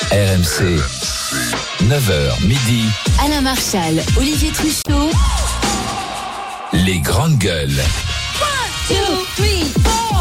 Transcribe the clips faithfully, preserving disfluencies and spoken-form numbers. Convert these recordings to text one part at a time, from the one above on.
R M C, neuf heures midi. Alain Marchal, Olivier Truchot. Les grandes gueules. one, two, three, four.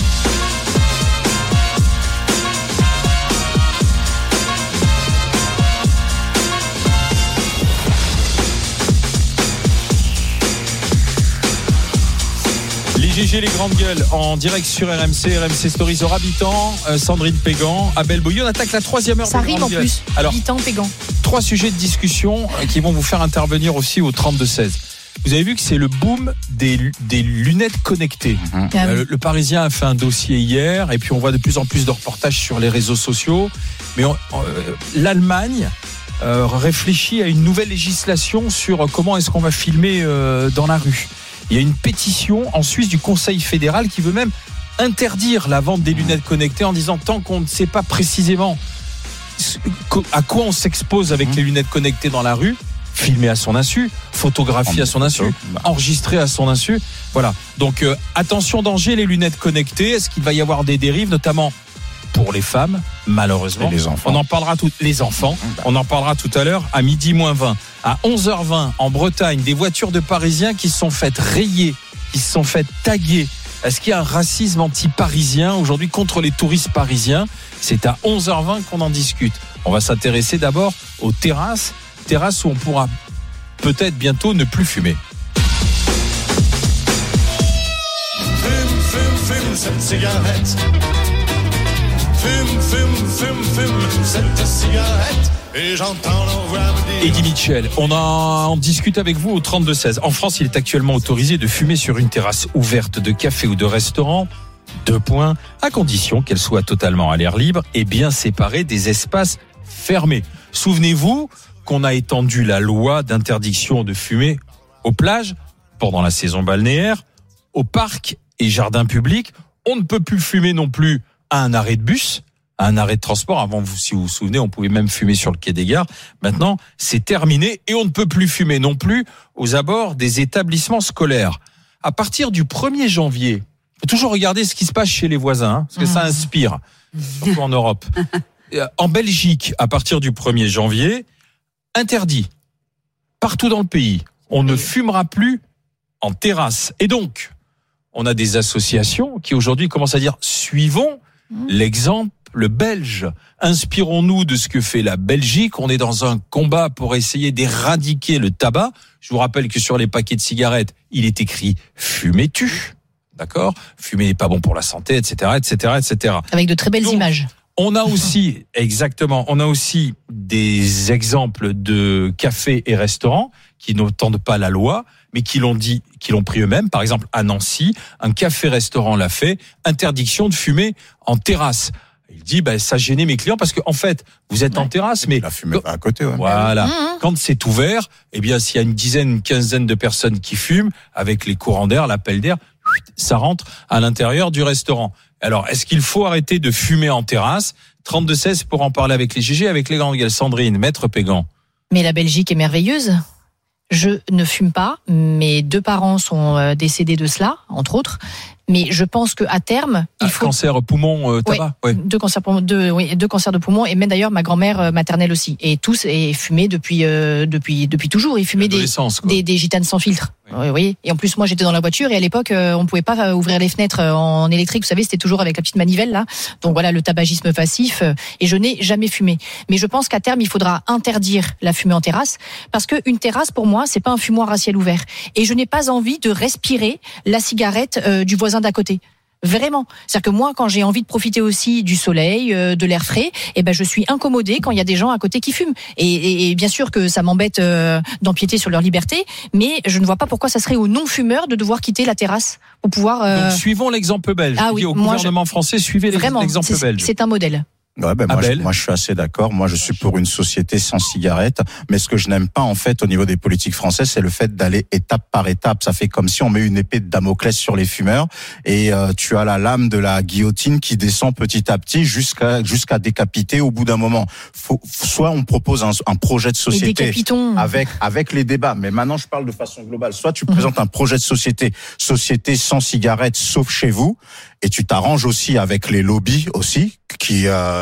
Les G G, les grandes gueules, en direct sur R M C, R M C Stories au Habitant, euh, Sandrine Pégan, Abel Boyer. On attaque la troisième heure. Ça des rime grandes en gueules. plus. Alors, Habitant, Pégan. trois sujets de discussion euh, qui vont vous faire intervenir aussi au trente-deux seize. Vous avez vu que c'est le boom des, des lunettes connectées. Ah oui. Euh, le, le Parisien a fait un dossier hier et puis on voit de plus en plus de reportages sur les réseaux sociaux. Mais on, euh, l'Allemagne euh, réfléchit à une nouvelle législation sur comment est-ce qu'on va filmer euh, dans la rue. Il y a une pétition en Suisse du Conseil fédéral qui veut même interdire la vente des lunettes connectées en disant tant qu'on ne sait pas précisément à quoi on s'expose avec les lunettes connectées dans la rue, filmer à son insu, photographier à son insu, enregistrer à son insu. Voilà. Donc euh, attention danger, les lunettes connectées. Est-ce qu'il va y avoir des dérives, notamment pour les femmes, malheureusement. Et les enfants. On en parlera tout, les enfants. On en parlera tout à l'heure à midi moins vingt. À onze heures vingt, en Bretagne, des voitures de Parisiens qui se sont faites rayer, qui se sont faites taguer. Est-ce qu'il y a un racisme anti-parisien aujourd'hui contre les touristes parisiens? C'est à onze heures vingt qu'on en discute. On va s'intéresser d'abord aux terrasses, terrasses où on pourra peut-être bientôt ne plus fumer. Fume, fume, fume cette cigarette. Fume, fume, fume, fume cette cigarette. Et j'entends leur voix me dire... Eddie Mitchell, on en, on discute avec vous au trente-deux seize. En France, il est actuellement autorisé de fumer sur une terrasse ouverte de café ou de restaurant. Deux points, à condition qu'elle soit totalement à l'air libre et bien séparée des espaces fermés. Souvenez-vous qu'on a étendu la loi d'interdiction de fumer aux plages pendant la saison balnéaire, aux parcs et jardins publics. On ne peut plus fumer non plus à un arrêt de bus, à un arrêt de transport. Avant, vous, si vous vous souvenez, on pouvait même fumer sur le quai des gares. Maintenant, c'est terminé et on ne peut plus fumer non plus aux abords des établissements scolaires. À partir du premier janvier, il faut toujours regarder ce qui se passe chez les voisins, hein, parce que ça inspire, surtout en Europe. En Belgique, à partir du premier janvier, interdit partout dans le pays. On ne fumera plus en terrasse. Et donc, on a des associations qui aujourd'hui commencent à dire suivons l'exemple belge. Inspirons-nous de ce que fait la Belgique. On est dans un combat pour essayer d'éradiquer le tabac. Je vous rappelle que sur les paquets de cigarettes, il est écrit « Fumez-tu ». D'accord ? Fumer n'est pas bon pour la santé, et cetera, et cetera, et cetera. Avec de très belles Donc, images. On a aussi, exactement, on a aussi des exemples de cafés et restaurants qui n'entendent pas la loi, mais qui l'ont dit, qui l'ont pris eux-mêmes. Par exemple, à Nancy, un café-restaurant l'a fait, interdiction de fumer en terrasse. Il dit, ben, ça gênait mes clients parce que, en fait, vous êtes ouais. en terrasse, mais. La fumée à côté, ouais. Voilà. Mmh. Quand c'est ouvert, eh bien, s'il y a une dizaine, une quinzaine de personnes qui fument, avec les courants d'air, l'appel d'air, ça rentre à l'intérieur du restaurant. Alors, est-ce qu'il faut arrêter de fumer en terrasse? trente-deux seize pour en parler avec les G G, avec les grandes gueules. Sandrine, Maître Pégan. Mais la Belgique est merveilleuse. Je ne fume pas. Mes deux parents sont décédés de cela, entre autres. Mais je pense qu'à terme, il faut... Cancer poumon, euh, tabac. Ouais, ouais. Deux cancers, deux, oui, deux cancers de poumon et même d'ailleurs ma grand-mère maternelle aussi. Et tous et fumaient depuis euh, depuis depuis toujours. Ils fumaient des, des des gitanes sans filtre. Oui. oui. Et en plus moi j'étais dans la voiture et à l'époque euh, on pouvait pas ouvrir les fenêtres en électrique. Vous savez, c'était toujours avec la petite manivelle là. Donc voilà le tabagisme passif. Euh, et je n'ai jamais fumé. Mais je pense qu'à terme il faudra interdire la fumée en terrasse parce que une terrasse pour moi c'est pas un fumoir à ciel ouvert. Et je n'ai pas envie de respirer la cigarette euh, du voisin d'à côté. Vraiment. C'est-à-dire que moi, quand j'ai envie de profiter aussi du soleil, euh, de l'air frais, eh ben, je suis incommodée quand il y a des gens à côté qui fument. Et, et, et bien sûr que ça m'embête euh, d'empiéter sur leur liberté, mais je ne vois pas pourquoi ça serait aux non-fumeurs de devoir quitter la terrasse pour pouvoir... Euh... Donc, suivons l'exemple belge. Ah oui, au moi, gouvernement je... français, suivez Vraiment, l'exemple c'est, belge. C'est un modèle. Ouais, ben moi, je, moi, je suis assez d'accord. Moi, je suis pour une société sans cigarettes. Mais ce que je n'aime pas, en fait, au niveau des politiques françaises, c'est le fait d'aller étape par étape. Ça fait comme si on met une épée de Damoclès sur les fumeurs et euh, tu as la lame de la guillotine qui descend petit à petit jusqu'à jusqu'à décapiter au bout d'un moment. Faut, soit on propose un, un projet de société avec avec les débats. Mais maintenant, je parle de façon globale. Soit tu mmh. présentes un projet de société, société sans cigarettes, sauf chez vous. Et tu t'arranges aussi avec les lobbies aussi qui euh,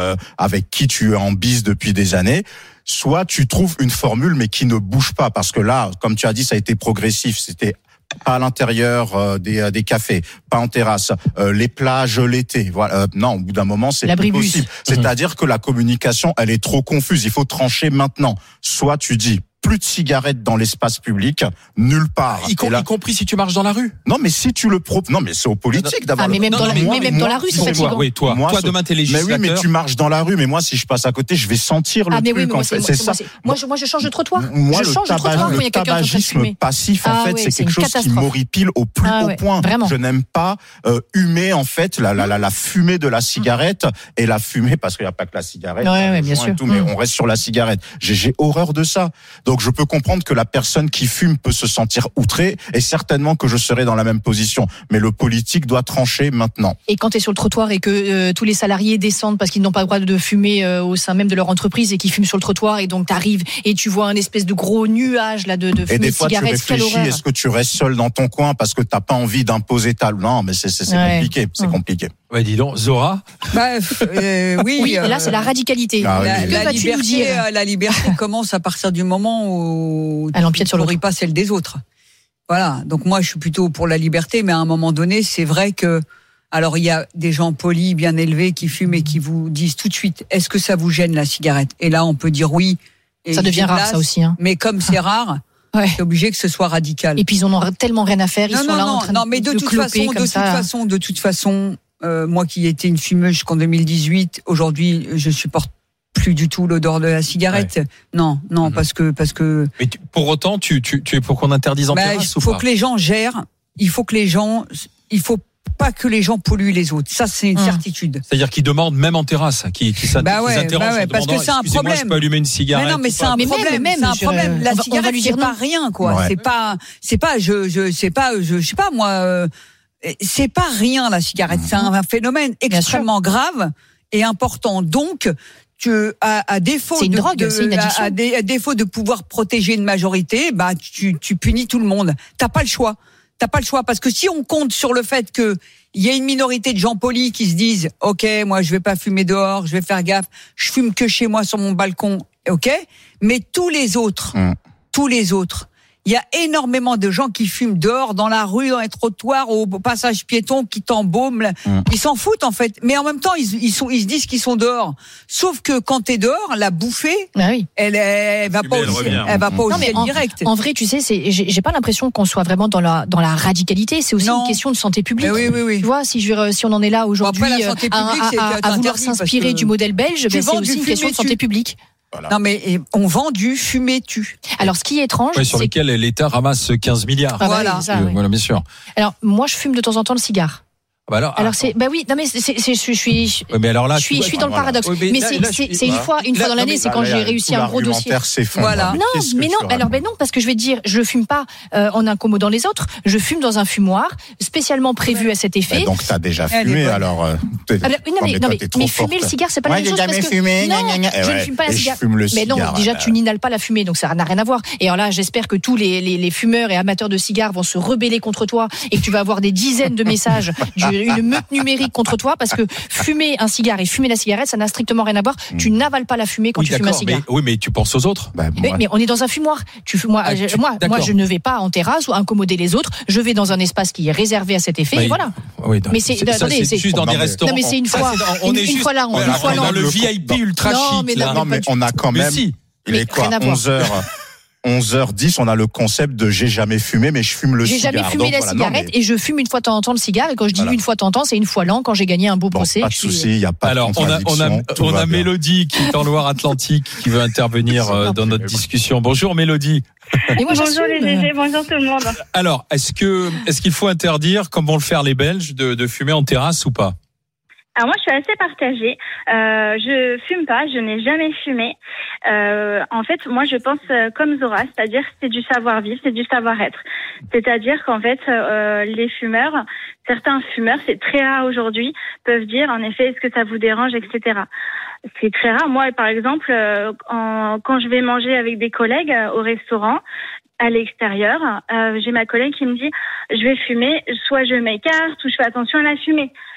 euh, avec qui tu es en bise depuis des années, soit tu trouves une formule mais qui ne bouge pas, parce que là, comme tu as dit, ça a été progressif, c'était pas à l'intérieur euh, des, des cafés, pas en terrasse, euh, les plages l'été. Voilà. Euh, non, au bout d'un moment, c'est plus possible. C'est-à-dire que la communication, elle est trop confuse. Il faut trancher maintenant. Soit tu dis plus de cigarettes dans l'espace public, nulle part. Y, com- là, y compris si tu marches dans la rue. Non, mais si tu le proposes, non, mais c'est aux politiques d'avoir. Ah, mais même, non, dans, non, la, moi, mais même moi, dans la rue, c'est fatigant. Toi, oui, toi, moi, toi ce... demain t'es législateur. Mais oui, mais tu marches dans la rue, mais moi, si je passe à côté, je vais sentir le ah, mais truc. Oui, mais moi, en fait. c'est, c'est moi, ça. C'est, moi, je, moi, je change de trottoir. Moi, je le change de trottoir quand il y a quelqu'un qui est en train de fumer. Passif, en ah, fait, oui, c'est, c'est quelque chose qui m'horripile au plus ah, haut ouais, point. Vraiment. Je n'aime pas euh, humer en fait la, la, la, la fumée de la cigarette et la fumée, parce qu'il n'y a pas que la cigarette, ouais, ouais, bien sûr. Tout, mais on reste sur la cigarette. J'ai, j'ai horreur de ça. Donc, je peux comprendre que la personne qui fume peut se sentir outrée, et certainement que je serai dans la même position. Mais le politique doit trancher maintenant. Et quand tu es sur le trottoir et que euh, tous les salariés descendent parce qu'ils n'ont pas le droit de fumer euh, au sein même de leur entreprise et qu'ils fument sur le trottoir, et donc tu arrives et tu vois un espèce de gros nuage là de, de fumée et des fois, de cigarettes, tu réfléchis, est-ce que tu restes seul dans ton coin parce que t'as pas envie d'imposer ta... Non, mais c'est, c'est, c'est ouais. compliqué, c'est mmh. compliqué. Ouais, dis donc, Zora. Bah, euh, oui, oui euh, là c'est la radicalité. Ah, la, oui. la, la, liberté, la liberté commence à partir du moment où elle empiète sur l'autre, pas celle des autres. Voilà. Donc moi, je suis plutôt pour la liberté, mais à un moment donné, c'est vrai que, alors il y a des gens polis, bien élevés, qui fument et qui vous disent tout de suite, est-ce que ça vous gêne la cigarette ? Et là, on peut dire oui. Et ça devient rare, ça aussi. Hein. Mais comme c'est rare. Ouais. C'est obligé que ce soit radical. Et puis ils en ont tellement rien à faire, ils non, sont non, là non, en train non, mais de, de toute cloper façon, comme de ça. toute façon, de toute façon, euh, moi qui étais une fumeuse jusqu'en deux mille dix-huit, aujourd'hui, je supporte plus du tout l'odeur de la cigarette. Ouais. Non, non, mmh. parce que parce que. Mais tu, pour autant, tu, tu tu es pour qu'on interdise en bah, terrasse ou pas ? Il faut pas ? que les gens gèrent. Il faut que les gens. Il faut pas que les gens polluent les autres. Ça, c'est une mmh. certitude. C'est-à-dire qu'ils demandent même en terrasse, qui qui bah ouais, s'interrogent bah ouais, parce que c'est un problème. Je peux allumer une cigarette. Mais non, mais c'est un mais problème. Même, c'est un je... problème. La on va, cigarette, on va lui dire c'est pas rien, quoi. Ouais. C'est pas, c'est pas, je, je, c'est pas, je, je sais pas moi. Euh, c'est pas rien la cigarette. Mmh. C'est un, un phénomène extrêmement grave et important. Donc que à, à défaut c'est une de, drogue, de c'est une addiction. À, à, à défaut de pouvoir protéger une majorité, bah tu, tu punis tout le monde. T'as pas le choix. T'as pas le choix parce que si on compte sur le fait que il y a une minorité de gens polis qui se disent ok, moi je vais pas fumer dehors, je vais faire gaffe, je fume que chez moi sur mon balcon, ok, mais tous les autres, mmh. tous les autres. Il y a énormément de gens qui fument dehors, dans la rue, dans les trottoirs, au passage piéton, qui t'embaument. Mmh. Ils s'en foutent, en fait. Mais en même temps, ils, ils, sont, ils se disent qu'ils sont dehors. Sauf que quand t'es dehors, la bouffée, ah oui. elle, elle va pas elle aussi, revient. elle va pas non, aussi en, direct. En vrai, tu sais, c'est, j'ai, j'ai pas l'impression qu'on soit vraiment dans la, dans la radicalité. C'est aussi non. une question de santé publique. Oui, oui, oui. Tu vois, si, je, si on en est là aujourd'hui, bon, après, à, à, à, à vouloir s'inspirer du modèle belge, ben, c'est aussi une question de santé publique. Voilà. Non mais on vend du fumer-tu. Alors ce qui est étrange, ouais, sur c'est lequel l'État ramasse quinze milliards. Ah, voilà, ça, euh, oui. voilà, bien sûr. Alors moi je fume de temps en temps le cigare. Bah alors, alors c'est bah oui non mais c'est, c'est, c'est je suis je, ouais, mais alors là, je suis je suis dans le paradoxe ouais, mais, mais là, c'est là, c'est, je, c'est une voilà. fois une là, fois dans l'année non, c'est là, quand là, j'ai réussi un gros dossier. Voilà. Non mais non alors ben non parce que je vais te dire je fume pas euh, en incommodant les autres, je fume dans un fumoir spécialement prévu à cet effet. Bah, donc t'as déjà fumé alors. Euh, ah, bah, non mais non mais, mais fumer le cigare c'est pas la même chose parce que fumé, non gna, gna, gna. je ouais, ne fume pas la cigare. Mais non déjà tu n'inhales pas la fumée donc ça n'a rien à voir. Et alors là j'espère que tous les les les fumeurs et amateurs de cigares vont se rebeller contre toi et que tu vas avoir des dizaines de messages, une meute numérique contre toi parce que fumer un cigare et fumer la cigarette, ça n'a strictement rien à voir. Mmh. Tu n'avales pas la fumée quand oui, tu fumes un cigare. Mais, oui, mais tu penses aux autres. Bah, mais, mais on est dans un fumoir. Tu, moi, ah, tu, moi, moi, je ne vais pas en terrasse ou incommoder les autres. Je vais dans un espace qui est réservé à cet effet. Bah, et voilà. Oui, mais c'est, c'est, attendez, ça, c'est, c'est juste dans non, des mais, restaurants. Non, mais c'est une fois. Ça, c'est, on une, est une juste fois là, on voilà, une fois là, dans le V I P ultra chic. Non, mais on a quand même. Il est quoi, onze heures onze heures dix, on a le concept de j'ai jamais fumé, mais je fume le j'ai cigare. J'ai jamais fumé donc, la voilà, cigarette non, mais... et je fume une fois de temps en temps le cigare. Et quand je dis voilà. une fois de temps en temps, c'est une fois l'an quand j'ai gagné un beau bon, procès. Pas de souci, il n'y a pas Alors, de contradiction. Alors, on a, on a, on a Mélodie qui est en Loire-Atlantique qui veut intervenir euh, dans notre discussion. Bonjour Mélodie. Et moi, bonjour les G G, bonjour tout le monde. Alors, est-ce que, est-ce qu'il faut interdire, comme vont le faire les Belges, de, de fumer en terrasse ou pas? Alors moi, je suis assez partagée. Euh, je fume pas, je n'ai jamais fumé. Euh, en fait, moi, je pense euh, comme Zora, c'est-à-dire c'est du savoir-vivre, c'est du savoir-être. C'est-à-dire qu'en fait, euh, les fumeurs, certains fumeurs, c'est très rare aujourd'hui, peuvent dire en effet, est-ce que ça vous dérange, et cetera. C'est très rare. Moi, par exemple, euh, en, quand je vais manger avec des collègues euh, au restaurant, à l'extérieur, euh, j'ai ma collègue qui me dit, je vais fumer, soit je m'écarte ou je fais attention à la fumée.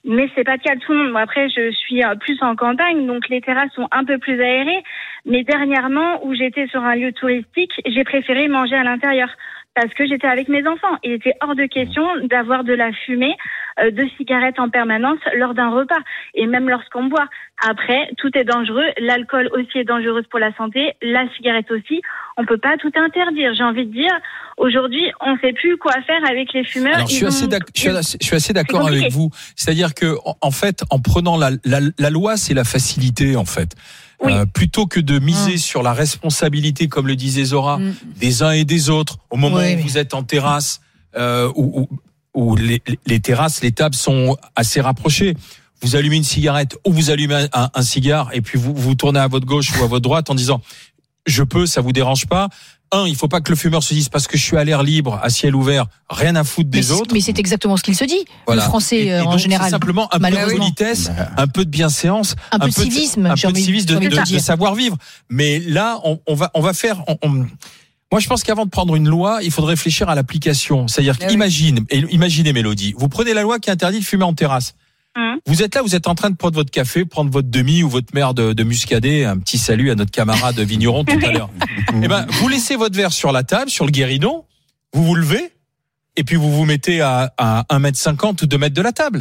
Mais c'est pas le cas de tout le monde. Moi, après, je suis plus en campagne, donc les terrasses sont un peu plus aérées. Mais dernièrement, où j'étais sur un lieu touristique, j'ai préféré manger à l'intérieur parce que j'étais avec mes enfants. Il était hors de question d'avoir de la fumée, euh, de cigarettes en permanence lors d'un repas et même lorsqu'on boit. Après, tout est dangereux. L'alcool aussi est dangereux pour la santé. La cigarette aussi. On peut pas tout interdire. J'ai envie de dire, aujourd'hui, on sait plus quoi faire avec les fumeurs. Alors, je suis, assez d'ac- je, suis assez, je suis assez d'accord avec vous. C'est-à-dire que, en, en fait, en prenant la, la, la loi, c'est la facilité, en fait. Oui. Euh, plutôt que de miser mmh. sur la responsabilité, comme le disait Zora, mmh. des uns et des autres, au moment oui, où oui. vous êtes en terrasse, euh, où, où, où les, les terrasses, les tables sont assez rapprochées. Vous allumez une cigarette ou vous allumez un, un, un cigare et puis vous vous tournez à votre gauche ou à votre droite en disant je peux, ça vous dérange pas. Un, il faut pas que le fumeur se dise parce que je suis à l'air libre, à ciel ouvert, rien à foutre des mais autres. Mais c'est exactement ce qu'il se dit, voilà. le Français et, et en donc, général. C'est simplement un peu de politesse, un peu de bienséance, un, un peu de civisme, un peu de, civisme de, de, de, de savoir vivre. Mais là, on, on va, on va faire. On, on... Moi, je pense qu'avant de prendre une loi, il faudrait réfléchir à l'application. C'est-à-dire qu'imagine, oui. imaginez Mélodie, vous prenez la loi qui interdit de fumer en terrasse. Vous êtes là, vous êtes en train de prendre votre café, prendre votre demi ou votre mère de, de muscadet. Un petit salut à notre camarade vigneron tout à l'heure. Eh ben, vous laissez votre verre sur la table, sur le guéridon, vous vous levez, et puis vous vous mettez à, à un mètre cinquante ou deux mètres de la table.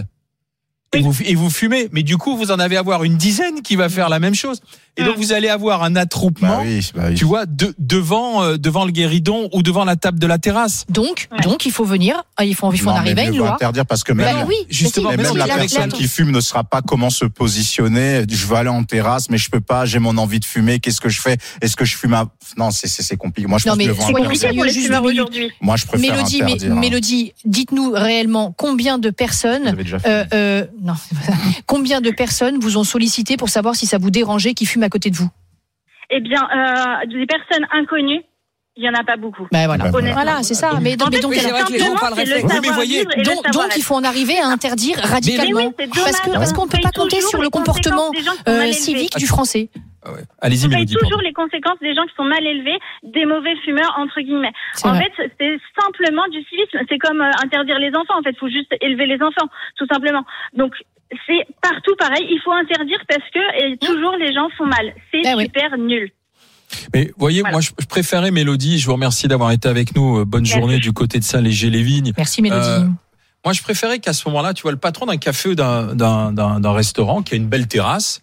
Et vous, et vous fumez. Mais du coup, vous en avez avoir une dizaine qui va faire la même chose. Et donc, vous allez avoir un attroupement, bah oui, bah oui. tu vois, de, devant, euh, devant le guéridon ou devant la table de la terrasse. Donc, ouais. donc, il faut venir, il faut, il faut non, en arriver à une loi. Interdire parce que même, bah oui, justement, même, même la, la personne qui fume ne saura pas comment se positionner. Je veux aller en terrasse, mais je peux pas, j'ai mon envie de fumer. Qu'est-ce que je fais? Est-ce que je fume à... Non, c'est, c'est, c'est compliqué. Moi, je non, pense mais que c'est compliqué pour les fumeurs aujourd'hui. Moi, je préfère Mélodie, interdire. Mais, Mélodie, dites-nous réellement combien de personnes, euh, euh, non, combien de personnes vous ont sollicité pour savoir si ça vous dérangeait qu'ils fument à côté de vous? Eh bien, euh, des personnes inconnues, il y en a pas beaucoup. Ben voilà, voilà, c'est ça. Mais donc, mais donc, alors, donc, oui, mais voyez, donc, donc il faut en arriver à interdire radicalement, oui, parce que parce qu'on peut pas compter sur le comportement euh, civique du Français. Ah ouais. Allez-y, on paye Mélodie, toujours pardon. les conséquences des gens qui sont mal élevés, des mauvais fumeurs entre guillemets. C'est en vrai. fait, c'est simplement du civisme. C'est comme euh, interdire les enfants. En fait, il faut juste élever les enfants, tout simplement. Donc c'est partout pareil. Il faut interdire parce que et toujours les gens font mal. C'est ah super oui. nul. Mais voyez, voilà. moi je, je préférais Mélodie. Je vous remercie d'avoir été avec nous. Bonne Merci. journée du côté de Saint-Léger-les-Vignes. Merci Mélodie. Euh, moi je préférais qu'à ce moment-là, tu vois, le patron d'un café ou d'un, d'un, d'un, d'un restaurant qui a une belle terrasse,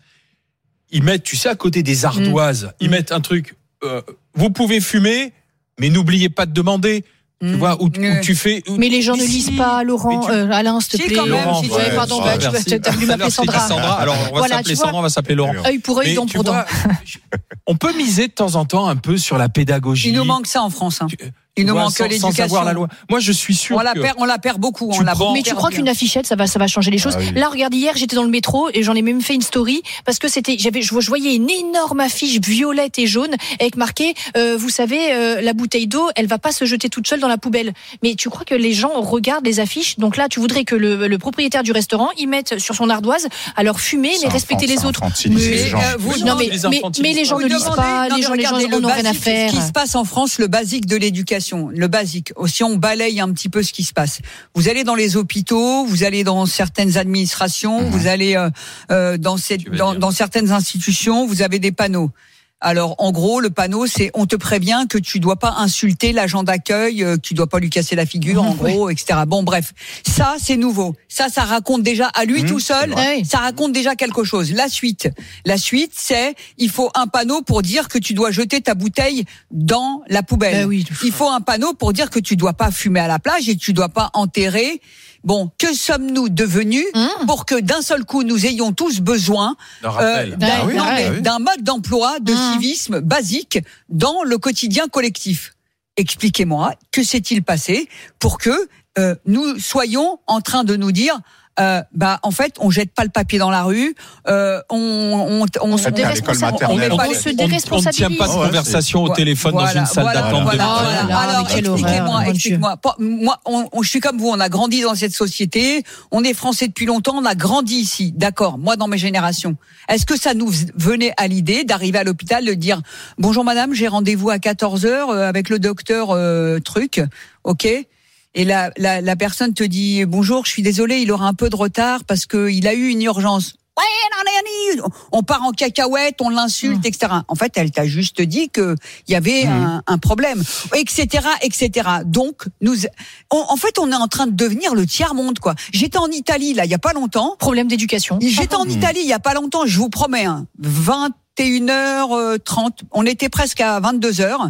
ils mettent, tu sais, à côté des ardoises, mmh. ils mmh. mettent un truc. Euh, vous pouvez fumer, mais n'oubliez pas de demander. Tu mmh. vois, où, où tu fais. Où, mais les gens ne lisent pas, Laurent, tu... euh, Alain, s'il te plaît. Si, Laurent, si, ouais, pardon, ouais, bah, tu as voulu m'appeler Sandra. Sandra. Alors, on va voilà, s'appeler Sandra, on va s'appeler Laurent. Œil pour œil, dent pour dent. On peut miser de temps en temps un peu sur la pédagogie. Il nous manque ça en France. Hein. Tu, Il nous manque l'éducation. Sans avoir la loi. Moi, je suis sûr. On la perd, on la perd beaucoup. On la mais tu crois qu'une affichette, ça va, ça va changer les choses. Ah, oui. Là, regarde, hier, j'étais dans le métro et j'en ai même fait une story parce que c'était, j'avais, je voyais une énorme affiche violette et jaune avec marqué, euh, vous savez, euh, la bouteille d'eau, elle va pas se jeter toute seule dans la poubelle. Mais tu crois que les gens regardent les affiches? Donc là, tu voudrais que le, le propriétaire du restaurant y mette sur son ardoise, alors fumer, mais respecter les autres. Mais, euh, vous, non, mais, mais, mais les gens ne lisent pas, les gens, les gens n'ont rien à faire. Ce qui se passe en France, le basique de l'éducation, le basique. Si on balaye un petit peu ce qui se passe, vous allez dans les hôpitaux, vous allez dans certaines administrations, mmh. vous allez euh, euh, dans, cette, dans, dans certaines institutions, vous avez des panneaux. Alors, en gros, le panneau, c'est on te prévient que tu dois pas insulter l'agent d'accueil, euh, que tu dois pas lui casser la figure, mmh, en gros, oui. et cetera. Bon, bref, ça, c'est nouveau. Ça, ça raconte déjà à lui mmh, tout seul, ça raconte déjà quelque chose. La suite, la suite, c'est il faut un panneau pour dire que tu dois jeter ta bouteille dans la poubelle. Ben oui, il faut un panneau pour dire que tu dois pas fumer à la plage et que tu dois pas enterrer. Bon, que sommes-nous devenus mmh. pour que d'un seul coup nous ayons tous besoin euh, d'un, ah oui, non, mais, oui. d'un mode d'emploi, de mmh. civisme basique dans le quotidien collectif? Expliquez-moi, que s'est-il passé pour que euh, nous soyons en train de nous dire Euh, bah en fait on jette pas le papier dans la rue, euh, on on on, on se déresponsabilise, on, on, on, on, se déresponsabilise. On ne tient pas de conversation au téléphone voilà, dans une salle voilà, d'attente. Voilà, de voilà. voilà. Alors expliquez-moi, expliquez-moi. Moi, on, on, je suis comme vous, on a grandi dans cette société, on est français depuis longtemps, on a grandi ici, d'accord. Moi dans mes générations, est-ce que ça nous venait à l'idée d'arriver à l'hôpital de dire bonjour madame, j'ai rendez-vous à quatorze heures avec le docteur euh, truc, ok? et la, la, la personne te dit bonjour, je suis désolé, il aura un peu de retard parce que il a eu une urgence. Ouais, non, non, non, on part en cacahuète, on l'insulte, mmh. et cetera. En fait, elle t'a juste dit que il y avait mmh. un, un problème, et cetera, et cetera. Donc, nous, on, en fait, on est en train de devenir le tiers monde, quoi. J'étais en Italie là, il y a pas longtemps. Problème d'éducation. J'étais en Italie il y a pas longtemps. Je vous promets, hein, vingt et une heures trente. On était presque à vingt-deux heures.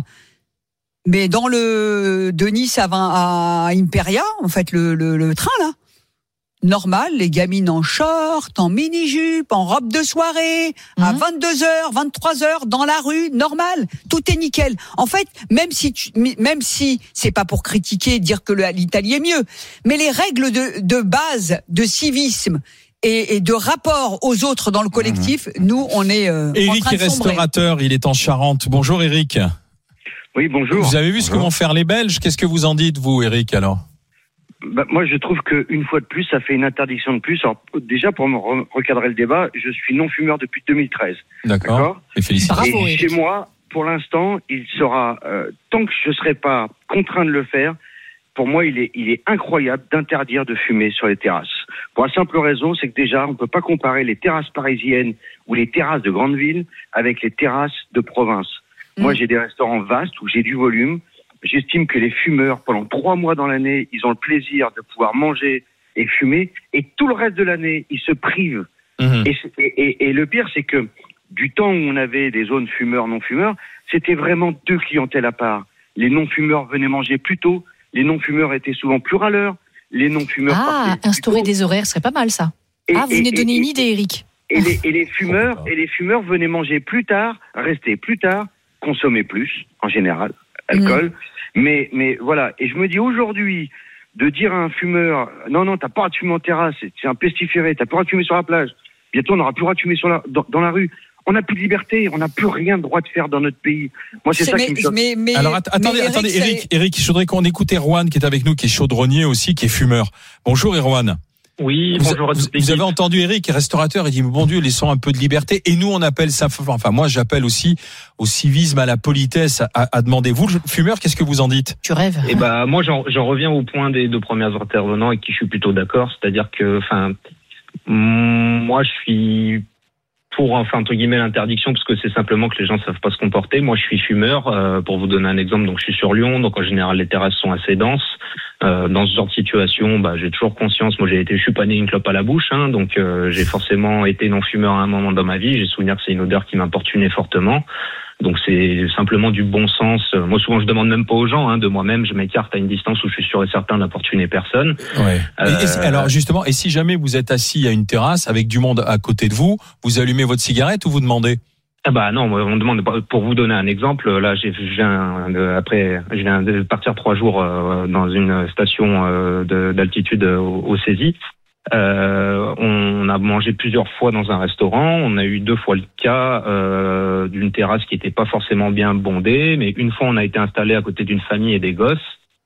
Mais dans le de Nice à, vingt, à Imperia, en fait, le, le, le train là. Normal, les gamines en short, en mini-jupe, en robe de soirée, mmh. à vingt-deux heures, vingt-trois heures, dans la rue, normal. Tout est nickel. En fait, même si tu, même si c'est pas pour critiquer, dire que l'Italie est mieux, mais les règles de, de base, de civisme, et, et de rapport aux autres dans le collectif, mmh. nous, on est, euh, Éric en train de est restaurateur, il est en Charente. Bonjour Éric. Oui, bonjour. Vous avez vu ce que vont faire les Belges? Qu'est-ce que vous en dites, vous, Éric, alors? Bah, moi, je trouve qu'une fois de plus, ça fait une interdiction de plus. Alors, déjà, pour me re- recadrer le débat, je suis non-fumeur depuis deux mille treize. D'accord. D'accord. Et félicitations. Et chez moi, pour l'instant, il sera, euh, tant que je ne serai pas contraint de le faire, pour moi, il est, il est incroyable d'interdire de fumer sur les terrasses. Pour la simple raison, c'est que déjà, on ne peut pas comparer les terrasses parisiennes ou les terrasses de grandes villes avec les terrasses de province. Mmh. Moi, j'ai des restaurants vastes où j'ai du volume. J'estime que les fumeurs, pendant trois mois dans l'année, ils ont le plaisir de pouvoir manger et fumer, et tout le reste de l'année, ils se privent. Mmh. Et, et, et le pire, c'est que du temps où on avait des zones fumeurs, non-fumeurs, c'était vraiment deux clientèles à part. Les non-fumeurs venaient manger plus tôt, les non-fumeurs étaient souvent plus râleurs, les non-fumeurs Ah, instaurer des horaires, ce serait pas mal, ça. Et, ah, vous et, venez de donner et, une idée, Éric. Et les, et les fumeurs, et les fumeurs venaient manger plus tard, rester plus tard, consommer plus, en général, alcool. Mmh. Mais, mais voilà. Et je me dis aujourd'hui, de dire à un fumeur, non, non, t'as pas le droit de fumer en terrasse, c'est un pestiféré, t'as pas le droit de fumer sur la plage. Bientôt, on n'aura plus le droit de fumer sur la, dans, dans la rue. On n'a plus de liberté, on n'a plus rien de droit de faire dans notre pays. Moi, c'est, c'est ça mais, qui me choque. Mais, mais, Alors, att- attendez, mais attendez, Éric, Éric, je voudrais qu'on écoute Erwan qui est avec nous, qui est chaudronnier aussi, qui est fumeur. Bonjour, Erwan. Oui, vous, bonjour à tous. Vous, vous avez entendu Éric, restaurateur, il dit, bon Dieu, laissons un peu de liberté. Et nous, on appelle ça, enfin, moi, j'appelle aussi au civisme, à la politesse, à, à demander. Vous, le fumeur, qu'est-ce que vous en dites? Tu rêves. Eh ben, moi, j'en, j'en reviens au point des deux premiers intervenants avec qui je suis plutôt d'accord. C'est-à-dire que, enfin, moi, je suis pour, enfin, entre guillemets, l'interdiction, parce que c'est simplement que les gens ne savent pas se comporter. Moi, je suis fumeur, euh, pour vous donner un exemple, donc je suis sur Lyon, donc en général, les terrasses sont assez denses. Euh, dans ce genre de situation, bah, j'ai toujours conscience, moi j'ai été, je suis pas né une clope à la bouche, hein, donc euh, j'ai forcément été non-fumeur à un moment dans ma vie, j'ai souvenir que c'est une odeur qui m'importunait fortement. Donc c'est simplement du bon sens. Moi souvent je demande même pas aux gens, hein, de moi-même je m'écarte à une distance où je suis sûr et certain d'importuner personne. Ouais. Euh, et, et, alors justement, et si jamais vous êtes assis à une terrasse avec du monde à côté de vous, vous allumez votre cigarette ou vous demandez? Ah bah non, on demande, pour vous donner un exemple, là j'ai, je viens de, après je viens de partir trois jours euh, dans une station euh, de, d'altitude au, au Césis. Euh, on a mangé plusieurs fois dans un restaurant. On a eu deux fois le cas euh, d'une terrasse qui était pas forcément bien bondée, mais une fois on a été installé à côté d'une famille et des gosses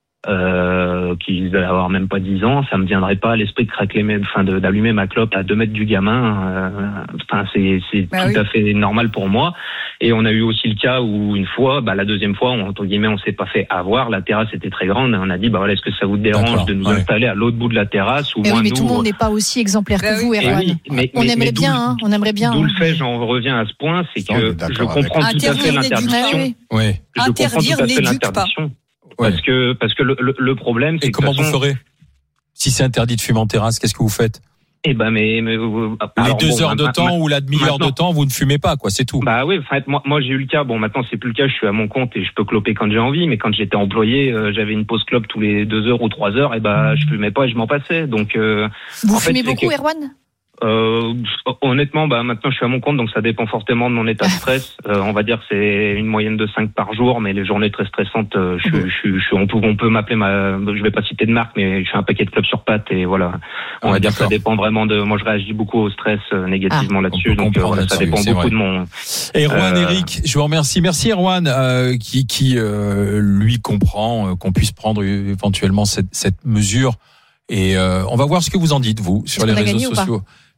euh, qui devaient avoir même pas dix ans. Ça me viendrait pas à l'esprit de craquer, enfin de, d'allumer ma clope à deux mètres du gamin. Euh, enfin c'est, c'est bah tout oui. à fait normal pour moi. Et on a eu aussi le cas où une fois, bah la deuxième fois, on, entre guillemets, on s'est pas fait avoir. La terrasse était très grande. On a dit, bah voilà, est-ce que ça vous dérange D'accord, de nous ouais. installer à l'autre bout de la terrasse ou mais moins oui, mais nous, tout le monde n'est pas aussi exemplaire que vous, Erwan. Oui, mais, on mais, aimerait mais bien, le, hein, on aimerait bien. D'où le fait, j'en reviens à ce point, c'est que je comprends tout à fait l'interdiction. Oui. Oui. Je comprends tout à fait l'interdiction. Ouais. Parce que, parce que le, le, le problème, c'est Et que. comment façon, vous ferez? Si c'est interdit de fumer en terrasse, qu'est-ce que vous faites? Eh ben, mais, mais alors, les deux bon, heures de ma, temps ma, ou la demi-heure de temps, vous ne fumez pas, quoi, c'est tout. Bah oui, en fait, moi, moi j'ai eu le cas. Bon, maintenant c'est plus le cas. Je suis à mon compte et je peux cloper quand j'ai envie. Mais quand j'étais employé, euh, j'avais une pause clope tous les deux heures ou trois heures. Et ben, bah, je fumais pas et je m'en passais. Donc. Euh, vous fumez fait, beaucoup, que, Erwan? Euh, honnêtement, bah maintenant je suis à mon compte, donc ça dépend fortement de mon état de stress. Euh, on va dire que c'est une moyenne de cinq par jour, mais les journées très stressantes, euh, je, je, je, je, on peut, on peut m'appeler ma, je vais pas citer de marque, mais je fais un paquet de clubs sur pattes et voilà. On ah, va dire que ça dépend vraiment de. Moi, je réagis beaucoup au stress euh, négativement ah, là-dessus, donc euh, là-dessus, ça dépend beaucoup vrai. de mon. Erwan, euh... Éric, je vous remercie. Merci Erwan, euh, qui, qui euh, lui comprend euh, qu'on puisse prendre éventuellement cette, cette mesure. Et euh, on va voir ce que vous en dites vous sur les réseaux sociaux.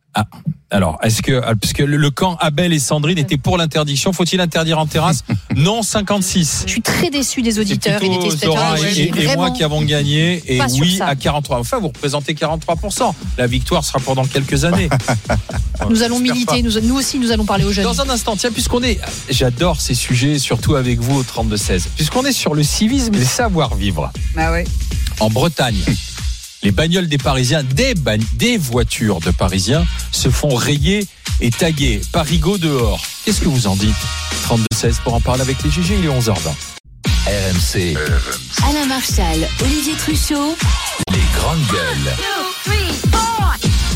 Ah, alors, est-ce que, parce que le camp Abel et Sandrine était pour l'interdiction, faut-il interdire en terrasse? Non, cinquante-six. Je suis très déçu des auditeurs et des téléspectateurs. Zora et, et, et moi qui avons gagné, et oui à quarante-trois. Enfin, vous représentez quarante-trois pour cent. La victoire sera pendant quelques années. Nous allons militer, nous, nous aussi nous allons parler aux jeunes. Dans un instant, tiens, puisqu'on est, j'adore ces sujets, surtout avec vous au trente-deux seize, puisqu'on est sur le civisme et le savoir-vivre. Ah ouais. En Bretagne, les bagnoles des Parisiens, des, bagn- des voitures de Parisiens se font rayer et taguer. Parigo dehors. Qu'est-ce que vous en dites? trente-deux seize pour en parler avec les G G, il est onze heures vingt. R M C. Alain Marchal, Olivier Truchot. Les grandes gueules. two, three, four.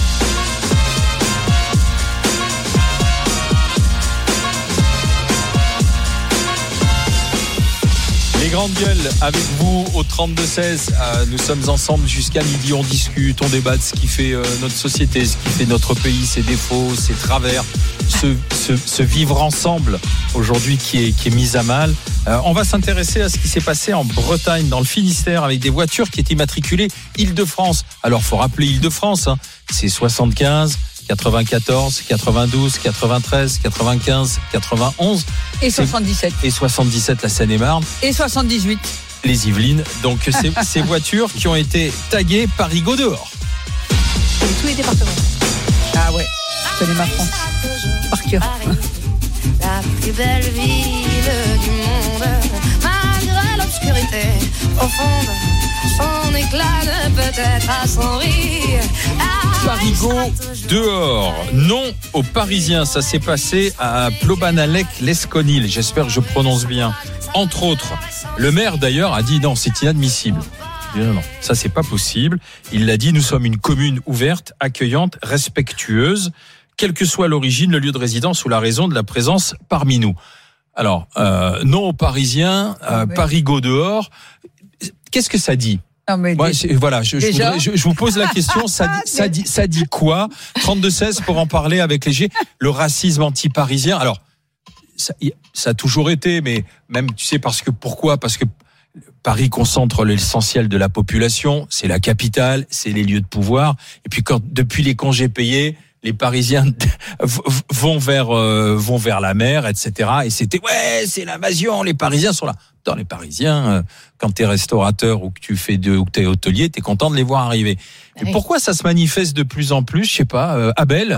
Les grandes gueules avec vous au trente-deux seize. Euh, nous sommes ensemble jusqu'à midi. On discute, on débat de ce qui fait euh, notre société, ce qui fait notre pays, ses défauts, ses travers, ce, ce, ce vivre ensemble aujourd'hui qui est, qui est mis à mal. Euh, on va s'intéresser à ce qui s'est passé en Bretagne, dans le Finistère, avec des voitures qui étaient immatriculées Île-de-France. Alors, faut rappeler Île-de-France, hein, c'est soixante-quinze, quatre-vingt-quatorze, quatre-vingt-douze, quatre-vingt-treize, quatre-vingt-quinze, quatre-vingt-onze. Et soixante-dix-sept. Et soixante-dix-sept, la Seine-et-Marne. Et soixante-dix-huit. Les Yvelines. Donc, c'est ces voitures qui ont été taguées Parigo dehors. Tous les départements. Ah ouais, je connais ma France. Par cœur. La plus belle ville du monde, malgré l'obscurité profonde, son éclat ne peut être à son rire. Parigo dehors. Non aux Parisiens. Ça s'est passé à Plobanalec-l'Esconil. J'espère que je prononce bien. Entre autres, le maire d'ailleurs a dit non, c'est inadmissible. Non, non, ça c'est pas possible. Il l'a dit, nous sommes une commune ouverte, accueillante, respectueuse, quelle que soit l'origine, le lieu de résidence ou la raison de la présence parmi nous. Alors, euh, non aux Parisiens, euh, Parigo dehors. Qu'est-ce que ça dit? Non, mais ouais, déjà, voilà, je, je, voudrais, je, je vous pose la question, ça dit, ça dit, ça dit quoi? trente-deux seize pour en parler avec les G. Le racisme anti-parisien. Alors, ça, ça a toujours été, mais même, tu sais, parce que, pourquoi? Parce que Paris concentre l'essentiel de la population, c'est la capitale, c'est les lieux de pouvoir. Et puis quand, depuis les congés payés, les Parisiens vont vers, euh, vont vers la mer, et cetera. Et c'était, ouais, c'est l'invasion, les Parisiens sont là. Dans les Parisiens, quand t'es restaurateur ou que tu fais de, ou que t'es hôtelier, t'es content de les voir arriver. Mais oui. Pourquoi ça se manifeste de plus en plus? Je sais pas, euh, Abel?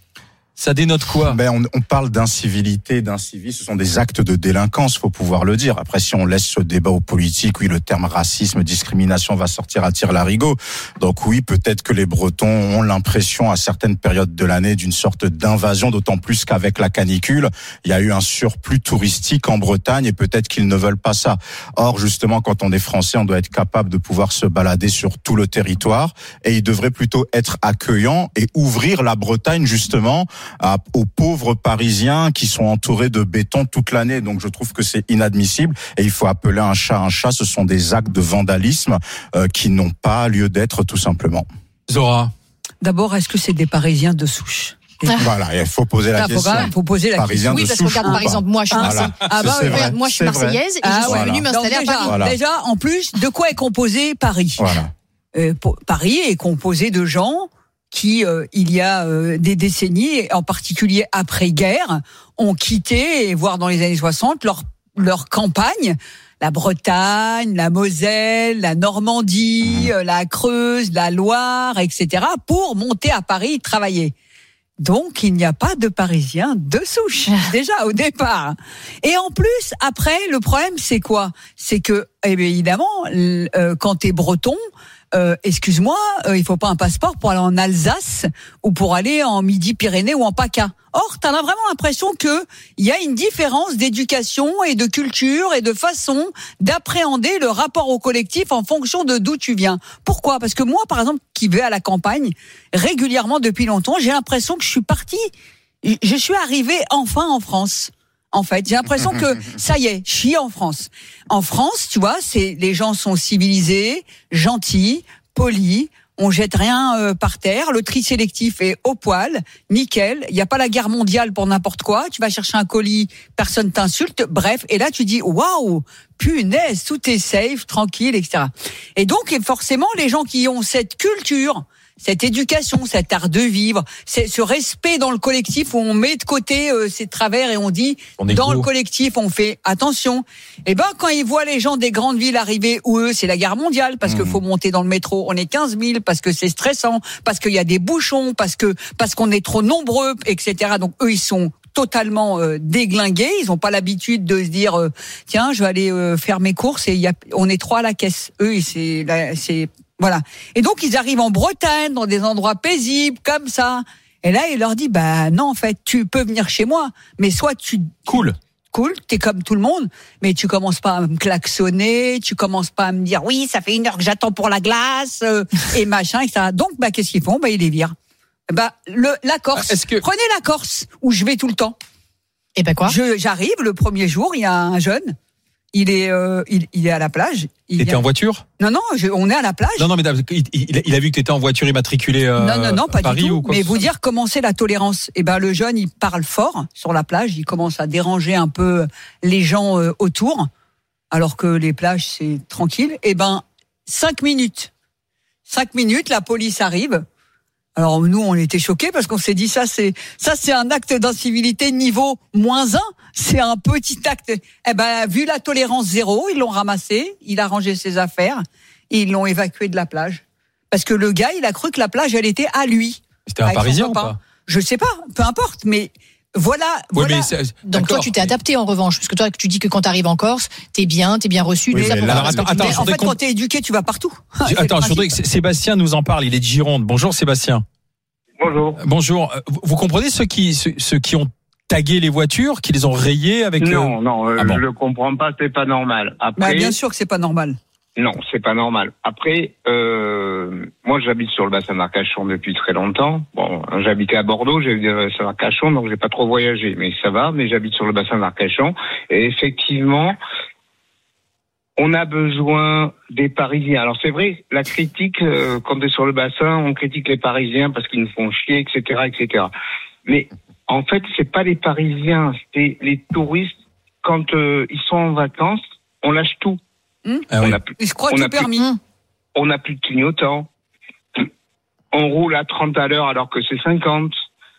Ça dénote quoi? Ben on, on parle d'incivilité, d'incivisme. Ce sont des actes de délinquance, faut pouvoir le dire. Après, si on laisse ce débat aux politiques, oui, le terme racisme, discrimination va sortir à tire-larigot. Donc oui, peut-être que les Bretons ont l'impression à certaines périodes de l'année d'une sorte d'invasion, d'autant plus qu'avec la canicule, il y a eu un surplus touristique en Bretagne et peut-être qu'ils ne veulent pas ça. Or, justement, quand on est français, on doit être capable de pouvoir se balader sur tout le territoire et il devrait plutôt être accueillant et ouvrir la Bretagne, justement, À, aux pauvres Parisiens qui sont entourés de béton toute l'année. Donc je trouve que c'est inadmissible et il faut appeler un chat un chat. Ce sont des actes de vandalisme euh, qui n'ont pas lieu d'être, tout simplement. Zora. D'abord, est-ce que c'est des Parisiens de souche? Voilà, il faut poser la ah, question. Il faut poser la Parisien question. Oui, parce que regarde, par exemple, moi, je suis Marseillaise. Ah, bah, oui, vrai, moi, je suis Marseillaise et ah, je suis voilà. venue m'installer déjà, à Paris. Voilà. Déjà, en plus, de quoi est composé Paris? Voilà. Euh, Paris est composé de gens qui, euh, il y a euh, des décennies, en particulier après-guerre, ont quitté, voire dans les années soixante, leur, leur campagne, la Bretagne, la Moselle, la Normandie, euh, la Creuse, la Loire, et cetera, pour monter à Paris travailler. Donc, il n'y a pas de Parisiens de souche, déjà, au départ. Et en plus, après, le problème, c'est quoi? C'est que, eh bien, évidemment, euh, quand t'es breton, Euh, excuse-moi, euh, il faut pas un passeport pour aller en Alsace ou pour aller en Midi-Pyrénées ou en PACA. Or, t'as vraiment l'impression que il y a une différence d'éducation et de culture et de façon d'appréhender le rapport au collectif en fonction de d'où tu viens. Pourquoi? Parce que moi, par exemple, qui vais à la campagne régulièrement depuis longtemps, j'ai l'impression que je suis partie, je suis arrivée enfin en France. En fait, j'ai l'impression que ça y est, je suis en France. En France, tu vois, c'est les gens sont civilisés, gentils, polis. On jette rien euh, par terre. Le tri sélectif est au poil, nickel. Il y a pas la guerre mondiale pour n'importe quoi. Tu vas chercher un colis, personne t'insulte. Bref, et là tu dis waouh, punaise, tout est safe, tranquille, et cetera. Et donc, et forcément, les gens qui ont cette culture, cette éducation, cet art de vivre, c'est ce respect dans le collectif où on met de côté euh, ses travers et on dit On est dans gros. le collectif on fait attention. Et ben quand ils voient les gens des grandes villes arriver où eux c'est la guerre mondiale parce qu'il faut monter dans le métro, on est quinze mille parce que c'est stressant, parce qu'il y a des bouchons, parce que parce qu'on est trop nombreux, et cetera. Donc eux ils sont totalement euh, déglingués, ils ont pas l'habitude de se dire euh, tiens je vais aller euh, faire mes courses et il y a on est trois à la caisse. Eux c'est là, c'est voilà. Et donc ils arrivent en Bretagne dans des endroits paisibles comme ça. Et là il leur dit bah non en fait tu peux venir chez moi, mais soit tu Cool. cool, t'es comme tout le monde, mais tu commences pas à me klaxonner, tu commences pas à me dire oui ça fait une heure que j'attends pour la glace euh, et machin et cetera. Donc bah qu'est-ce qu'ils font? Bah ils les virent. Bah le la Corse. Est-ce que- Prenez la Corse où je vais tout le temps. Et ben quoi? Je j'arrive le premier jour, il y a un jeune, il est euh, il, il est à la plage. Il T'étais vient- en voiture? Non non, je- on est à la plage. Non, non, mais il, il- il a vu que t'étais en voiture immatriculée euh, non, non, non, pas à Paris du tout. ou quoi Mais que ce vous soit dire comment c'est la tolérance. Eh ben, le jeune, il parle fort sur la plage, il commence à déranger un peu les gens euh, autour, alors que les plages, c'est tranquille. Eh ben, cinq minutes. Cinq minutes, la police arrive. Alors, nous, on était choqués parce qu'on s'est dit, ça, c'est, ça, c'est un acte d'incivilité niveau moins un. C'est un petit acte. Eh ben, vu la tolérance zéro, ils l'ont ramassé, il a rangé ses affaires, et ils l'ont évacué de la plage. Parce que le gars, il a cru que la plage, elle était à lui. C'était un Avec son Parisien ou copain. pas? Je sais pas, peu importe, mais voilà. Ouais, voilà. mais c'est- Donc toi, d'accord. tu t'es adapté en revanche, parce que toi, tu dis que quand t'arrives en Corse, t'es bien, t'es bien reçu. Oui, tout ça mais pour là, faire attends, ce que tu attends, fais. Mais je en voudrais fait, qu'on- quand t'es éduqué, tu vas partout. J'ai- C'est le Attends, je voudrais principe. que Sébastien nous en parle. Il est de Gironde. Bonjour Sébastien. Bonjour. Bonjour. Euh, Vous, vous comprenez ceux qui ceux, ceux qui ont tagué les voitures, qui les ont rayées avec le... Non, non, euh, Ah bon. je le comprends pas, c'est pas normal. Après, Bah, bien sûr que c'est pas normal. non, c'est pas normal. Après, euh, moi j'habite sur le bassin d'Arcachon depuis très longtemps. Bon, j'habitais à Bordeaux, j'ai vu le bassin d'Arcachon, donc j'ai pas trop voyagé, mais ça va. Mais j'habite sur le bassin d'Arcachon et effectivement, on a besoin des Parisiens. Alors c'est vrai, la critique, euh, quand on est sur le bassin, on critique les Parisiens parce qu'ils nous font chier, et cetera, et cetera. Mais en fait, c'est pas les Parisiens, c'est les touristes. Quand euh, ils sont en vacances, on lâche tout. Ah on oui. a plus, Ils se croient on tout a plus- permis. on n'a plus de clignotants. On roule à trente à l'heure alors que c'est cinquante.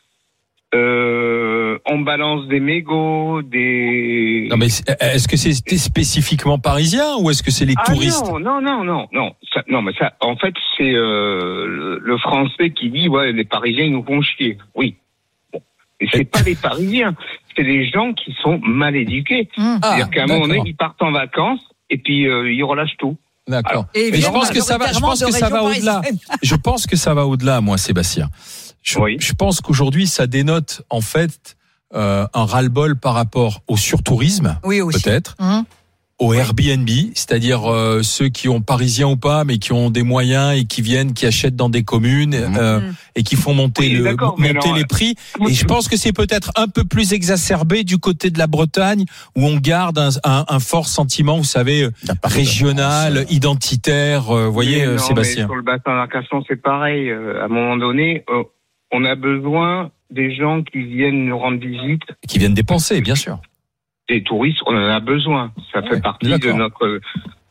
Euh, on balance des mégots, des... Non, mais c'est- est-ce que c'est spécifiquement parisien ou est-ce que c'est les Ah touristes? non, non, non, non, non. Ça, non, mais ça, en fait, c'est euh, le, le français qui dit, ouais, les Parisiens, ils nous font chier. Oui. Bon. Et c'est pas les Parisiens, c'est les gens qui sont mal éduqués. Mmh. C'est-à-dire Ah, qu'à un moment donné, d'accord. ils partent en vacances et puis euh, ils relâchent tout. D'accord. Et Mais je viennent pense que ça va, je pense que ça va majoritairement de au-delà. régions parisiennes. Je pense que ça va au-delà, moi, Sébastien. Je, Oui. je pense qu'aujourd'hui, ça dénote en fait euh, un ras-le-bol par rapport au surtourisme, Oui, aussi. peut-être, Mmh. au Airbnb, c'est-à-dire euh, ceux qui ont parisiens ou pas, mais qui ont des moyens et qui viennent, qui achètent dans des communes euh, Mmh. et qui font monter, Oui, le, d'accord, mais monter non, les euh, prix. Et je pense que c'est peut-être un peu plus exacerbé du côté de la Bretagne, où on garde un, un, un fort sentiment, vous savez, régional, identitaire. euh, Vous voyez, Mais euh, non, Sébastien. mais sur le bassin d'Arcachon, c'est pareil. Euh, à un moment donné, euh, on a besoin des gens qui viennent nous rendre visite. Qui viennent dépenser, bien sûr. Des touristes, on en a besoin. Ça fait Ouais, partie de d'accord. notre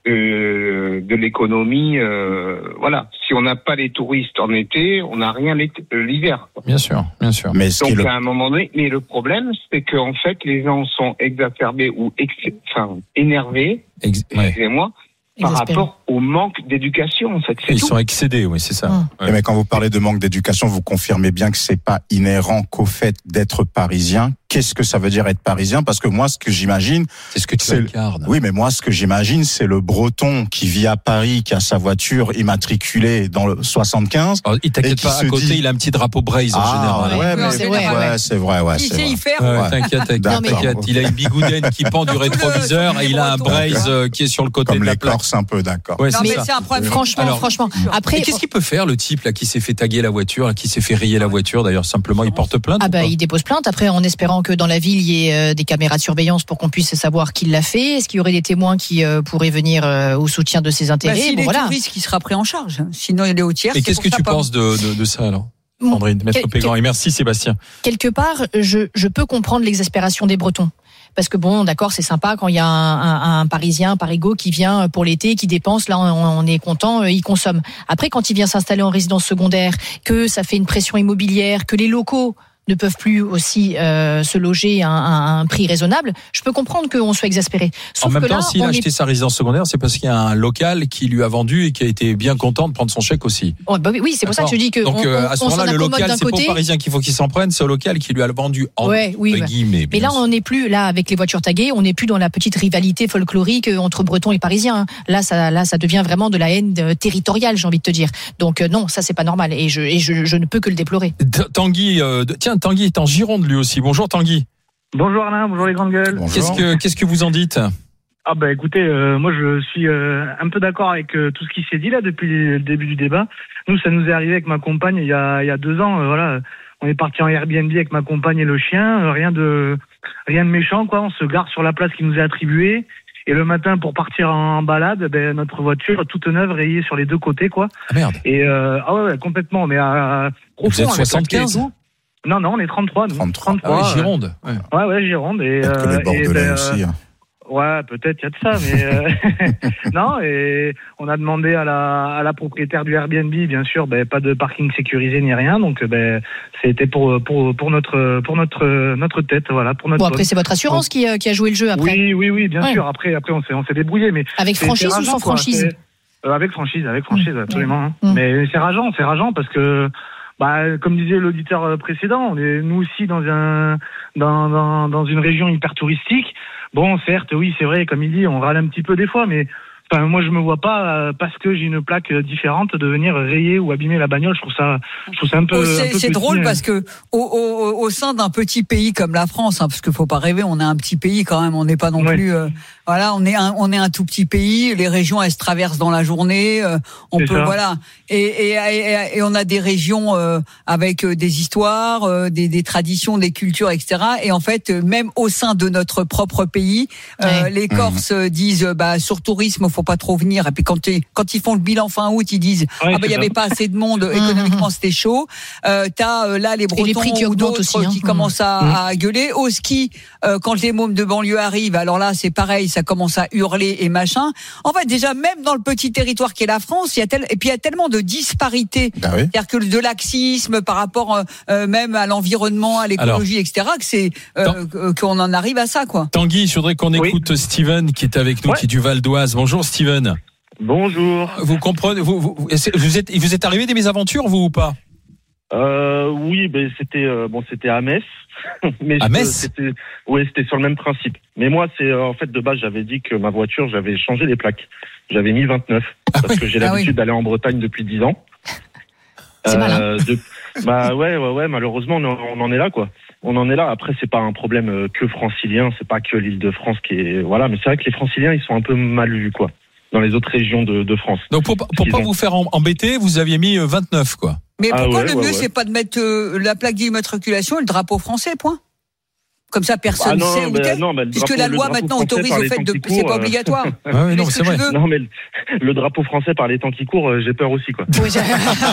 euh, de l'économie. Euh, voilà. Si on n'a pas les touristes en été, on n'a rien l'été- euh, l'hiver. Bien sûr, bien sûr. Mais ce qui est Donc le- à un moment donné, mais le problème, c'est qu'en fait, les gens sont exacerbés ou ex- enfin, énervés, Ex- ouais. excusez-moi, par Exaspérés. rapport au manque d'éducation. En fait, c'est Ils tout. sont excédés, oui, c'est ça. Hum. Ouais. Mais quand vous parlez de manque d'éducation, vous confirmez bien que c'est pas inhérent qu'au fait d'être parisien. Qu'est-ce que ça veut dire être parisien? Parce que moi, ce que j'imagine, C'est ce que tu c'est le- incarnes. oui, mais moi, ce que j'imagine, c'est le Breton qui vit à Paris, qui a sa voiture immatriculée dans le soixante-quinze. Alors, il Et t'inquiète qui pas, à se côté, dit- il a un petit drapeau Braise en général. ouais, Oui, mais en c'est général, vrai, ouais, c'est vrai, ouais, Qui c'est sait vrai. y faire Ouais, Ouais. T'inquiète, t'inquiète, D'accord. t'inquiète. Il a une bigoudaine qui pend du Tout le- rétroviseur tout et le il a un Breton, Braise ouais. euh, qui est sur le côté Comme de la les plaque. Corses un peu, d'accord. Ouais, Non, c'est mais ça. c'est un problème. Franchement, Alors, franchement. Après, Et qu'est-ce qu'il peut faire, le type là qui s'est fait taguer la voiture, là, qui s'est fait rayer la voiture? D'ailleurs, simplement, il porte plainte. ah ou bah pas il dépose plainte après en espérant que dans la ville il y ait euh, des caméras de surveillance pour qu'on puisse savoir qui l'a fait. Est-ce qu'il y aurait des témoins qui euh, pourraient venir euh, au soutien de ses Bah, intérêts? s'il Bon, est voilà. touriste qui sera pris en charge. Sinon, il est au tiers. Et c'est qu'est-ce pour que ça tu pas- penses de, de, de ça alors? Sandrine, Maître Quel- Pégrand, et merci Sébastien. Quelque part, je, je peux comprendre l'exaspération des Bretons. Parce que bon, d'accord, c'est sympa quand il y a un, un, un Parisien, un Parigot qui vient pour l'été, qui dépense, là on, on est content, il consomme. Après, quand il vient s'installer en résidence secondaire, que ça fait une pression immobilière, que les locaux ne peuvent plus aussi euh, se loger à un, à un prix raisonnable, je peux comprendre qu'on soit exaspéré. Sauf En même que temps, là, s'il a on acheté est... sa résidence secondaire, c'est parce qu'il y a un local qui lui a vendu et qui a été bien content de prendre son chèque aussi. Oh, bah oui, oui, c'est pour ça que je dis que Donc on, euh, on, à ce on s'en moment-là, le accommode local, d'un c'est pas côté. aux Parisiens qu'il faut qu'ils s'en prennent, c'est au local qui lui a vendu en Ouais, oui, ouais. guillemets. Mais là, bien on n'est plus là avec les voitures taguées, on n'est plus dans la petite rivalité folklorique entre Bretons et Parisiens. Là, ça, là, ça devient vraiment de la haine euh, territoriale, j'ai envie de te dire. Donc euh, non, ça c'est pas normal, et je, et je, je ne peux que le déplorer. T- Tanguy, euh, de- tiens, Tanguy est en Gironde lui aussi. Bonjour Tanguy. Bonjour Alain, bonjour les grandes gueules. Bonjour. Qu'est-ce que qu'est-ce que vous en dites? Ah bah écoutez, euh, moi je suis euh, un peu d'accord avec euh, tout ce qui s'est dit là depuis le début du débat. Nous, ça nous est arrivé avec ma compagne il y a, il y a deux ans. Euh, voilà, on est parti en Airbnb avec ma compagne et le chien. Euh, rien de rien de méchant quoi. On se gare sur la place qui nous est attribuée. Et le matin, pour partir en balade, ben, notre voiture toute neuve, rayée sur les deux côtés quoi. Ah merde. Et euh, ah ouais, ouais, complètement. Mais à, à Vous êtes profond, avec la clé et soixante-quinze? tout. Non, non, on est trente-trois, nous. trente-trois. Ah oui, Gironde. Ouais. Ouais, ouais, Gironde. Et, Peut-être que euh, les et Bordelais ben, aussi. hein. Ouais, peut-être, il y a de ça, mais euh, non. Et on a demandé à la à la propriétaire du Airbnb, bien sûr, ben pas de parking sécurisé ni rien, donc ben c'était pour pour pour notre pour notre notre tête, voilà, pour notre. Bon, après c'est votre assurance qui, euh, qui a joué le jeu après. Oui, oui, oui, bien Ouais. sûr. Après, après on s'est on s'est débrouillé, mais Avec c'est- franchise c'est ou rageant, sans quoi. franchise? C'est- euh, Avec franchise, avec franchise, Mmh. absolument. hein. Mmh. Mais c'est rageant, c'est rageant parce que. Bah, comme disait l'auditeur précédent, on est nous aussi dans un dans, dans dans une région hyper touristique. Bon, certes, oui, c'est vrai, comme il dit, on râle un petit peu des fois, mais enfin, moi, je me vois pas euh, parce que j'ai une plaque différente de venir rayer ou abîmer la bagnole. Je trouve ça, je trouve ça un peu. Oh, un c'est peu c'est petit, drôle hein. parce que au, au, au sein d'un petit pays comme la France, hein, parce qu'il faut pas rêver, on est un petit pays quand même, on n'est pas non Ouais. plus. Euh, voilà, on est un, on est un tout petit pays. Les régions elles se traversent dans la journée. Euh, on C'est peut ça. voilà, et, et, et, et on a des régions euh, avec euh, des histoires, euh, des, des traditions, des cultures, et cetera. Et en fait, euh, même au sein de notre propre pays, euh, Ouais. les Corses euh, disent euh, bah sur tourisme, faut pas trop venir. Et puis quand t'es- quand ils font le bilan fin août, ils disent Ouais, ah bah il c'est y avait ça. pas assez de monde, économiquement c'était chaud. Euh, t'as euh, là les Bretons les prix qui ou augmentent d'autres aussi, hein. qui commencent à, Mmh. à gueuler. Au ski, euh, quand les mômes de banlieue arrivent, alors là c'est pareil, ça commence à hurler et machin. En fait, déjà même dans le petit territoire qu'est la France, il y a tel... et puis il y a tellement de disparités, Bah oui. c'est-à-dire que de laxisme par rapport euh, euh, même à l'environnement, à l'écologie, et cetera. Que c'est euh, euh, qu'on en arrive à ça quoi. Tanguy, je voudrais qu'on Oui. écoute Steven qui est avec nous, Ouais. qui est du Val d'Oise. Bonjour Steven. Bonjour. Vous comprenez, vous, vous, vous êtes, il vous est arrivé des mésaventures, vous ou pas? Euh, oui, ben c'était euh, bon, c'était à Metz. Mais À je- Metz c'était, ouais, c'était sur le même principe. Mais moi, c'est euh, en fait de base, j'avais dit que ma voiture, j'avais changé les plaques. J'avais mis vingt-neuf Ah parce oui. que j'ai Ah l'habitude oui. d'aller en Bretagne depuis dix ans. C'est malin. de- bah ouais, ouais, ouais. Malheureusement, on, en- on en est là, quoi. On en est là. Après, c'est pas un problème euh, que francilien. C'est pas que l'Île-de-France qui est voilà. Mais c'est vrai que les Franciliens, ils sont un peu mal vus, quoi, dans les autres régions de, de France. Donc pour, pour Ils pas ont- vous faire em- embêter, vous aviez mis euh, vingt-neuf quoi. Mais Ah pourquoi ouais, le ouais, mieux ouais. c'est pas de mettre euh, la plaque d'immatriculation et le drapeau français, point. Comme ça, personne Ah non, sait où ben t'es. non, ben le Puisque drapeau- la le loi drapeau maintenant français autorise par au les fait temps de, qui c'est courent, pas euh, obligatoire. Ah oui, non, Mais c'est ce que vrai. tu veux. Non, mais le, le drapeau français par les temps qui courent, euh, j'ai peur aussi, quoi. Oui, j'ai-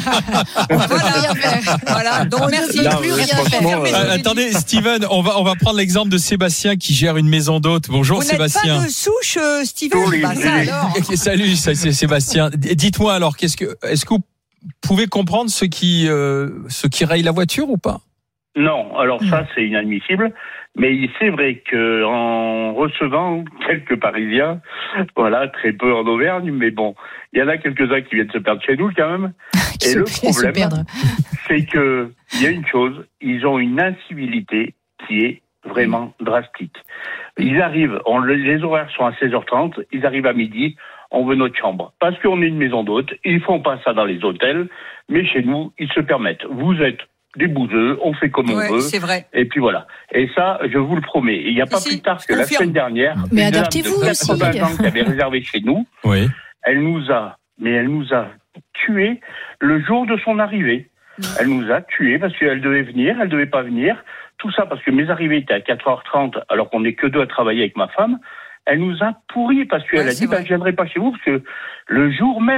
On peut Voilà. rien faire. Voilà, donc merci. Là, plus ouais, rien franchement, faire. euh, Mais Euh, je l'ai attendez, Steven, on va on va prendre l'exemple de Sébastien qui gère une maison d'hôtes. Bonjour Vous n'êtes Sébastien. pas de souche, euh, Steven. Oui, Bah, ça oui. alors. Ok, salut, ça, c'est Sébastien. D- Dites-moi alors, qu'est-ce que, est-ce que vous pouvez comprendre ceux qui euh, ceux qui rayent la voiture ou pas? Non, alors ça c'est inadmissible, mais c'est vrai que en recevant quelques Parisiens, voilà, très peu en Auvergne, mais bon, il y en a quelques-uns qui viennent se perdre chez nous quand même. Qui Et se- le qui se problème, perdre. c'est que il y a une chose, ils ont une incivilité qui est vraiment drastique. Ils arrivent, on, les horaires sont à seize heures trente, ils arrivent à midi, on veut notre chambre. Parce qu'on est une maison d'hôtes, ils font pas ça dans les hôtels, mais chez nous, ils se permettent. Vous êtes des bouseux, on fait comme Ouais, on veut. c'est vrai. Et puis voilà. Et ça, je vous le promets. Il n'y a pas Si, plus tard je que la confirme. semaine dernière, Mais une dame adaptez-vous de aussi. quatre-vingts ans qui avait réservé chez nous, Oui. elle nous a, mais elle nous a tués le jour de son arrivée. Elle nous a tués parce qu'elle devait venir, elle devait pas venir. Tout ça parce que mes arrivées étaient à quatre heures trente alors qu'on n'est que deux à travailler avec ma femme. Elle nous a pourris parce qu'elle Ouais, a c'est dit, bah, vrai. je viendrai pas chez vous parce que le jour même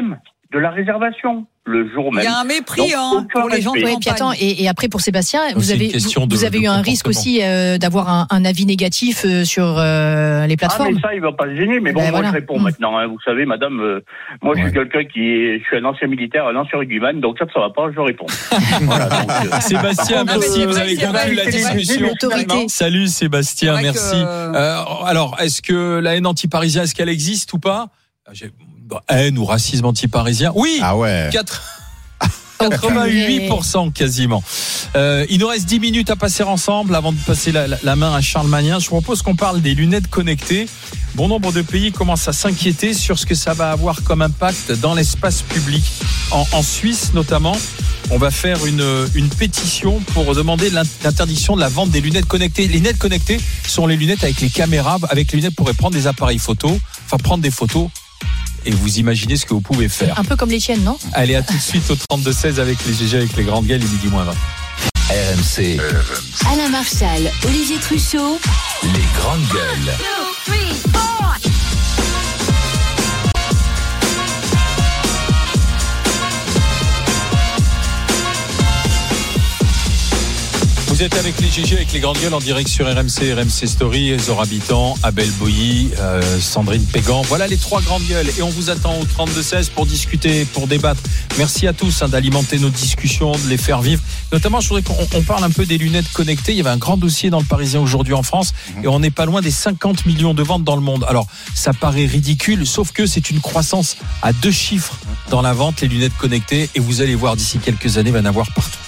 de la réservation le jour même. Il y a un mépris Donc, hein, pour les gens de Oui, puis attends, et, et après pour Sébastien, Donc, vous c'est une avez question vous, de- vous avez de eu un risque comportement. aussi euh, d'avoir un, un avis négatif euh, sur euh, les Ah, plateformes. mais ça, il va pas se gêner. Mais bon, Ben moi, voilà. je réponds Mm. maintenant. Hein. Vous savez, madame, euh, moi, je suis quelqu'un qui est, je suis un ancien militaire, un ancien rugbyman, donc ça, ça va pas, je réponds. Voilà, donc, euh, Sébastien, par contre, merci, euh, vous avez c'est vrai, conclu la c'est vrai, discussion. c'est l'autorité. Salut Sébastien, C'est vrai merci. que- Euh, alors, est-ce que la haine anti-parisien, est-ce qu'elle existe ou pas? J'ai- bon, haine ou racisme anti-parisien? Oui. Ah ouais. Quatre- quatre-vingt-huit pour cent quasiment. Euh, il nous reste dix minutes à passer ensemble avant de passer la, la, la main à Charles Magnien. Je vous propose qu'on parle des lunettes connectées. Bon nombre de pays commencent à s'inquiéter sur ce que ça va avoir comme impact dans l'espace public. En, en Suisse notamment, on va faire une, une pétition pour demander l'interdiction de la vente des lunettes connectées. Les lunettes connectées sont les lunettes avec les caméras. Avec les lunettes, vous pourrez prendre des appareils photo, enfin prendre des photos. Et vous imaginez ce que vous pouvez faire. Un peu comme les tiennes, non? Allez, à tout de suite au trente-deux seize avec les G G, avec les grandes gueules, et midi moins vingt. R M C, Alain Marchal, Olivier Truchot. les grandes gueules. two, three, four. Vous êtes avec les G G, avec les grandes gueules en direct sur R M C, R M C Story, Zora Habitant, Abel Boilly, euh, Sandrine Pégan. Voilà les trois grandes gueules et on vous attend au trente-deux seize pour discuter, pour débattre. Merci à tous hein, d'alimenter nos discussions, de les faire vivre. Notamment, je voudrais qu'on on parle un peu des lunettes connectées. Il y avait un grand dossier dans le Parisien aujourd'hui en France et on n'est pas loin des cinquante millions de ventes dans le monde. Alors, ça paraît ridicule, sauf que c'est une croissance à deux chiffres dans la vente, les lunettes connectées, et vous allez voir d'ici quelques années, il va y en avoir partout.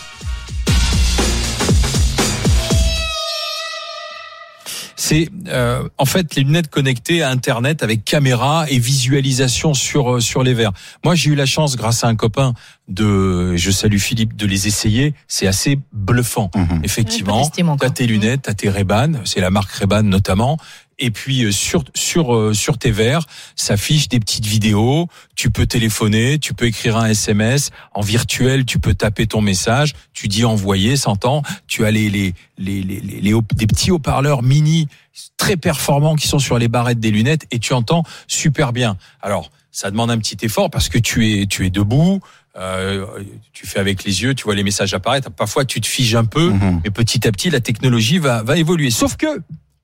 C'est euh, en fait les lunettes connectées à Internet avec caméra et visualisation sur euh, sur les verres. Moi, j'ai eu la chance, grâce à un copain, de, je salue Philippe, de les essayer. C'est assez bluffant, Mhm. effectivement. Ouais, pas testé, moi, T'as encore. tes lunettes, t'as tes Ray-Ban, c'est la marque Ray-Ban notamment. Et puis euh, sur sur euh, sur tes verres, s'affichent des petites vidéos. Tu peux téléphoner, tu peux écrire un S M S en virtuel, tu peux taper ton message. Tu dis envoyer, s'entend. Tu as les les les les, les, les haut- des petits haut-parleurs mini très performants qui sont sur les barrettes des lunettes et tu entends super bien. Alors ça demande un petit effort parce que tu es tu es debout. Euh, tu fais avec les yeux, tu vois les messages apparaître. Parfois tu te figes un peu, Mhm. mais petit à petit la technologie va va évoluer. Sauf que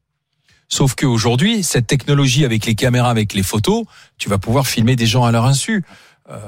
Sauf qu'aujourd'hui, cette technologie avec les caméras, avec les photos, tu vas pouvoir filmer des gens à leur insu. Euh,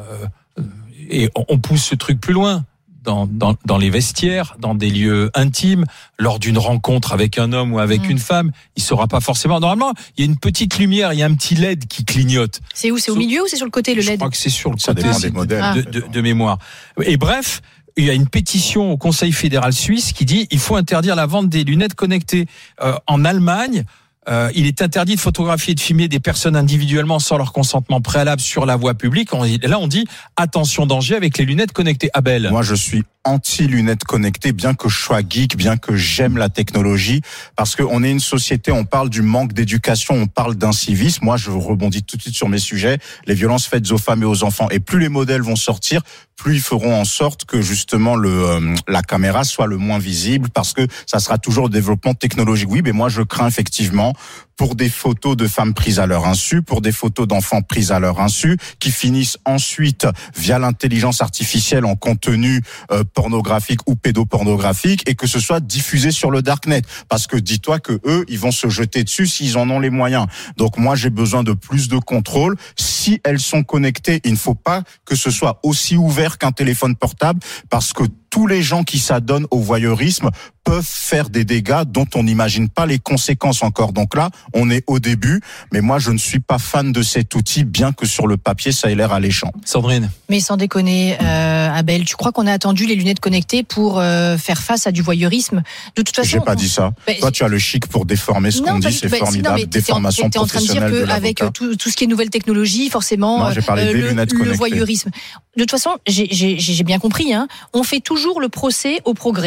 et on, on pousse ce truc plus loin. Dans, dans, dans les vestiaires, dans des lieux intimes, lors d'une rencontre avec un homme ou avec Mmh. une femme, il saura pas forcément. Normalement, il y a une petite lumière, il y a un petit L E D qui clignote. C'est où? C'est au Sauf- milieu ou c'est sur le côté, le Je L E D? crois que c'est sur le Ça côté dépend c'est des modèles. Ah. de, de, de mémoire. Et bref, il y a une pétition au Conseil fédéral suisse qui dit il faut interdire la vente des lunettes connectées. Euh, en Allemagne, euh, il est interdit de photographier et de filmer des personnes individuellement sans leur consentement préalable sur la voie publique. On, là, on dit attention danger avec les lunettes connectées. Abel. Moi, je suis anti-lunettes connectées, bien que je sois geek, bien que j'aime la technologie, parce qu'on est une société, on parle du manque d'éducation, on parle d'incivisme. Moi, je rebondis tout de suite sur mes sujets, les violences faites aux femmes et aux enfants. Et plus les modèles vont sortir, plus ils feront en sorte que justement le euh, la caméra soit le moins visible, parce que ça sera toujours le développement technologique. Oui, mais moi, je crains effectivement pour des photos de femmes prises à leur insu, pour des photos d'enfants prises à leur insu, qui finissent ensuite via l'intelligence artificielle en contenu euh, pornographique ou pédopornographique, et que ce soit diffusé sur le darknet. Parce que dis-toi que eux, ils vont se jeter dessus s'ils en ont les moyens. Donc moi, j'ai besoin de plus de contrôle. Si elles sont connectées, il ne faut pas que ce soit aussi ouvert qu'un téléphone portable, parce que tous les gens qui s'adonnent au voyeurisme peuvent faire des dégâts dont on n'imagine pas les conséquences encore. Donc là, on est au début, mais moi, je ne suis pas fan de cet outil, bien que sur le papier, ça ait l'air alléchant. Sandrine. Mais sans déconner, euh, Abel, tu crois qu'on a attendu les lunettes connectées pour euh, faire face à du voyeurisme? De toute façon, J'ai pas dit ça. Bah, Toi, tu as le chic pour déformer ce qu'on pas dit, du c'est tout. Bah, si, formidable. non, mais t'étais en- Déformation t'étais en train de dire professionnelle de qu'avec l'avocat. tout, tout ce qui est nouvelle technologie, forcément, Non, j'ai parlé des le, lunettes le connectées. voyeurisme. De toute façon, j'ai, j'ai, j'ai bien compris, hein, on fait toujours le procès au progrès.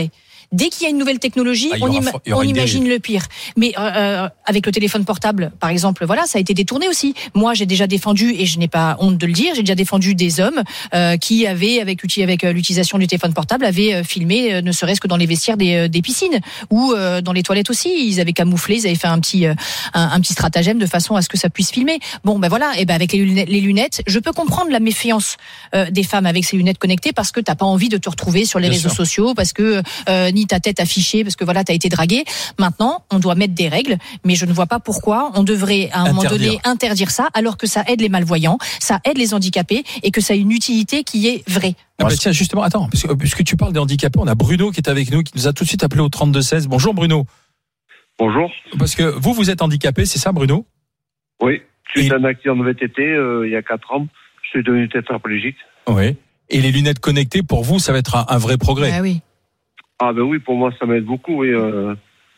Dès qu'il y a une nouvelle technologie, Ah, il y on, aura ima- fo- il y aura on une imagine dérive. le pire. Mais euh, avec le téléphone portable, par exemple, voilà, ça a été détourné aussi. Moi, j'ai déjà défendu, et je n'ai pas honte de le dire, j'ai déjà défendu des hommes euh, qui avaient, avec, l'uti- avec euh, l'utilisation du téléphone portable, avaient euh, filmé, euh, ne serait-ce que dans les vestiaires des, euh, des piscines ou euh, dans les toilettes aussi. Ils avaient camouflé, ils avaient fait un petit, euh, un, un petit stratagème de façon à ce que ça puisse filmer. Bon, ben voilà, et ben avec les lunettes, les lunettes, je peux comprendre la méfiance euh, des femmes avec ces lunettes connectées parce que t'as pas envie de te retrouver sur les Bien réseaux sûr. sociaux, parce que euh, ni ta tête affichée, parce que voilà, t'as été dragué. Maintenant, on doit mettre des règles, mais je ne vois pas pourquoi on devrait à un moment Interdire. donné interdire ça, alors que ça aide les malvoyants, ça aide les handicapés et que ça a une utilité qui est vraie. Ah bah tiens, justement, attends, parce que- puisque tu parles des handicapés, on a Bruno qui est avec nous, qui nous a tout de suite appelé au trente-deux seize. Bonjour Bruno. Bonjour. Parce que vous, vous êtes handicapé, c'est ça Bruno? Oui, suite à un accident de V T T euh, il y a quatre ans, je suis devenu tétraplégique. Oui. Et les lunettes connectées, pour vous, ça va être un, un vrai progrès. Ah oui. Ah ben oui, pour moi ça m'aide beaucoup. Oui, euh,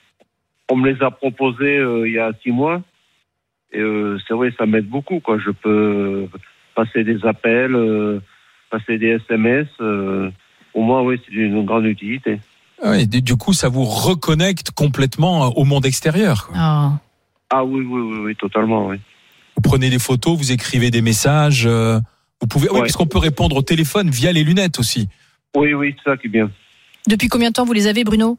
on me les a proposées euh, il y a six mois et euh, c'est vrai, ça m'aide beaucoup. Quoi. Je peux passer des appels, euh, passer des S M S. Euh, pour moi, oui, c'est d'une grande utilité. Ouais, du du coup, ça vous reconnecte complètement au monde extérieur, quoi. Ah. Ah oui, oui, oui, oui, totalement, oui. Vous prenez des photos, vous écrivez des messages. euh, vous pouvez, oui, Ouais. parce qu'on peut répondre au téléphone via les lunettes aussi. Oui, oui, c'est ça qui est bien. Depuis combien de temps vous les avez, Bruno?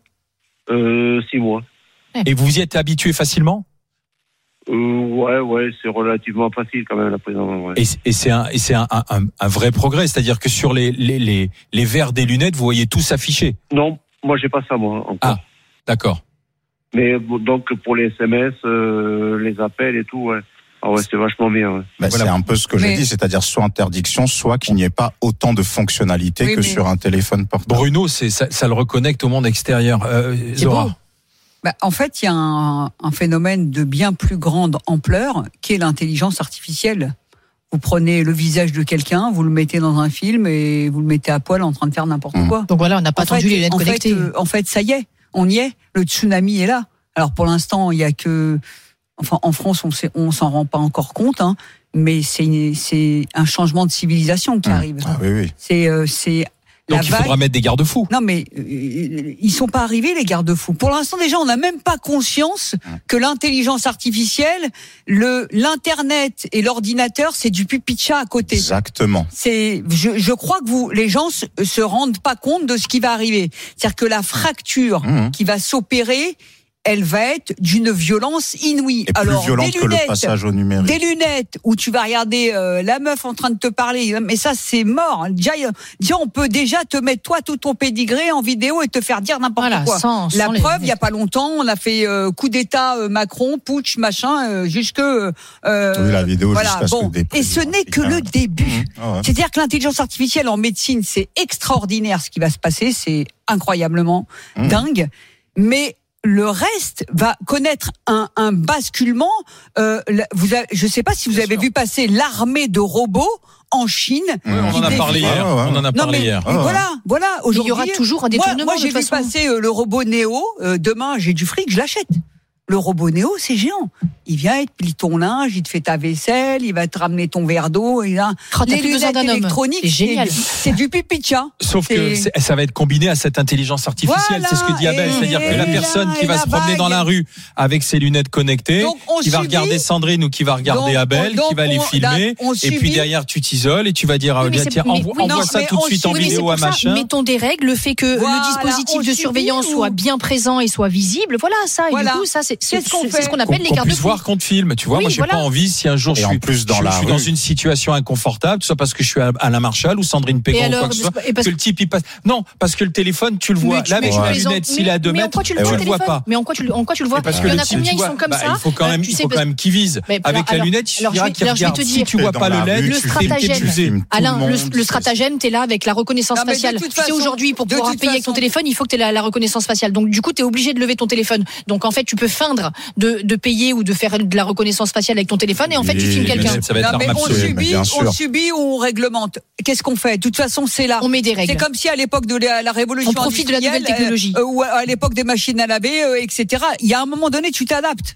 Euh, six mois. Et vous y êtes habitué facilement? Euh, ouais, ouais, c'est relativement facile quand même la prise en main. Ouais. Et, c'est- et c'est un, et c'est un, un, un vrai progrès, c'est-à-dire que sur les, les, les, les verres des lunettes, vous voyez tout s'afficher. Non, moi j'ai pas ça moi encore. Ah, d'accord. Mais bon, donc pour les S M S, euh, les appels et tout, ouais. Ah ouais, c'est vachement bien. Ouais. Ben, Voilà. C'est un peu ce que j'ai Mais- dit, c'est-à-dire soit interdiction, soit qu'il n'y ait pas autant de fonctionnalités Oui, que mais- sur un téléphone portable. Bruno, c'est, ça, ça le reconnecte au monde extérieur. Euh, C'est Zora. beau. Bah, en fait, il y a un, un phénomène de bien plus grande ampleur qui est l'intelligence artificielle. Vous prenez le visage de quelqu'un, vous le mettez dans un film et vous le mettez à poil en train de faire n'importe Mmh. quoi. Donc voilà, on n'a pas En attendu fait, les lunettes en fait, connectées. euh, en fait, ça y est, on y est. Le tsunami est là. Alors pour l'instant, il y a que, enfin, en France, on sait, on s'en rend pas encore compte, hein, mais c'est, une- c'est un changement de civilisation qui Mmh. arrive. Ah oui, oui. C'est, euh, c'est la Donc il vague. faudra mettre des garde-fous. Non, mais euh, ils sont pas arrivés les garde-fous. Pour l'instant, déjà, on n'a même pas conscience que l'intelligence artificielle, le l'internet et l'ordinateur, c'est du pipi de chat à côté. Exactement. C'est, je, je crois que vous, les gens se, se rendent pas compte de ce qui va arriver. C'est-à-dire que la fracture Mmh. qui va s'opérer, elle va être d'une violence inouïe. Et plus Alors, violente des que le lunettes, passage au numérique. des lunettes où tu vas regarder euh, la meuf en train de te parler, mais ça c'est mort. Déjà, euh, déjà, on peut déjà te mettre toi tout ton pédigré en vidéo et te faire dire n'importe Voilà, quoi. sans- la sans les preuve, il y a lunettes. pas longtemps, on a fait euh, coup d'État euh, Macron, putsch, machin, euh, jusque. Euh, Oui, la vidéo voilà, jusqu'à ce bon. que des Et ce présidents n'est que le africains- début. Mmh. Ah ouais. C'est-à-dire que l'intelligence artificielle en médecine, c'est extraordinaire ce qui va se passer, c'est incroyablement Mmh. dingue. Mais le reste va connaître un, un basculement. Euh, la- vous avez, je ne sais pas si vous Bien avez sûr. vu passer l'armée de robots en Chine. Ouais, on qui en a défile- parlé hier. Ah ouais. On en a Non parlé mais hier. Ah ouais. voilà, voilà. Mais il Aujourd'hui, y aura toujours un moi, détournement moi de j'ai toute vu façon. passer euh, le robot Néo. Euh, demain, j'ai du fric, je l'achète. Le robot Néo, c'est géant. Il vient, il te plie ton linge, il te fait ta vaisselle, il va te ramener ton verre d'eau. Il a... Oh, t'as Les plus besoin lunettes d'un homme. électroniques, C'est génial. c'est du pipi de chat. Sauf que C'est- c'est- ça va être combiné à cette intelligence artificielle. Voilà, c'est ce que dit Abel. et- C'est-à-dire que la et personne là, qui et va la se promener dans bague. la rue avec ses lunettes connectées, Donc, on qui va subit- regarder Sandrine ou qui va regarder Donc, Abel, donc, qui va les on- filmer, là, on et puis subit- derrière tu t'isoles et tu vas dire, Oui, ah, mais bien, c'est- tiens, mais- envoie, oui, non, envoie ça mais tout de on suite en subit- Oui, mais c'est vidéo à pour ça, machin. mettons des règles, le fait que Voilà, le dispositif on de subit surveillance ou- soit bien présent et soit visible. Voilà, ça. Et Voilà. du coup, ça, c'est c'est- Qu'est-ce qu'on c'est fait ce qu'on Qu'on appelle les qu'on puisse garde-fous. voir qu'on te filme, tu vois. Oui, moi, j'ai voilà. pas envie si un jour Et je en suis, plus, dans je, la je suis dans rue. une situation inconfortable, soit parce que je suis à Alain Marchal ou Sandrine Pégon Et ou quoi alors, que ce soit, et parce- que le type il passe. Non, parce que le téléphone, tu le vois. Mais tu- Là, mais avec tu la plaisantes. lunette, s'il est à deux Mais en mètres, quoi tu le tu vois, le le vois téléphone pas. Mais en quoi tu le, en quoi tu le vois Et parce Il que y en le a type, combien tu ils vois, sont comme bah, ça il faut quand même, Tu il sais, faut quand parce- même qu'ils visent. Mais Avec alors- la lunette, il alors, suffira je vais- qu'il alors, je vais regarde. te Si dire- tu vois Dans pas la le rue, L E D, le tu fais stratagème, tes films, tout le Alain, le, monde, le c'est- stratagème, t'es là avec la reconnaissance Non, mais de faciale. toute Tu sais, façon- aujourd'hui, pour de pouvoir toute payer avec ton façon- téléphone, il faut que tu aies la, la reconnaissance faciale. Donc, du coup, tu es obligé de lever ton téléphone. Donc, en fait, tu peux feindre de, de payer ou de faire de la reconnaissance faciale avec ton téléphone et en fait, tu Oui, filmes mais quelqu'un. Ça va être Non, mais l'arme on absolue. mais subit, bien on sûr. subit ou on réglemente. Qu'est-ce qu'on fait? De toute façon, c'est là. On met des règles. C'est comme si à l'époque de la, la révolution On profite de la industrielle, nouvelle technologie. euh, ou à l'époque des machines à laver, euh, et cetera. Il y a un moment donné, tu t'adaptes.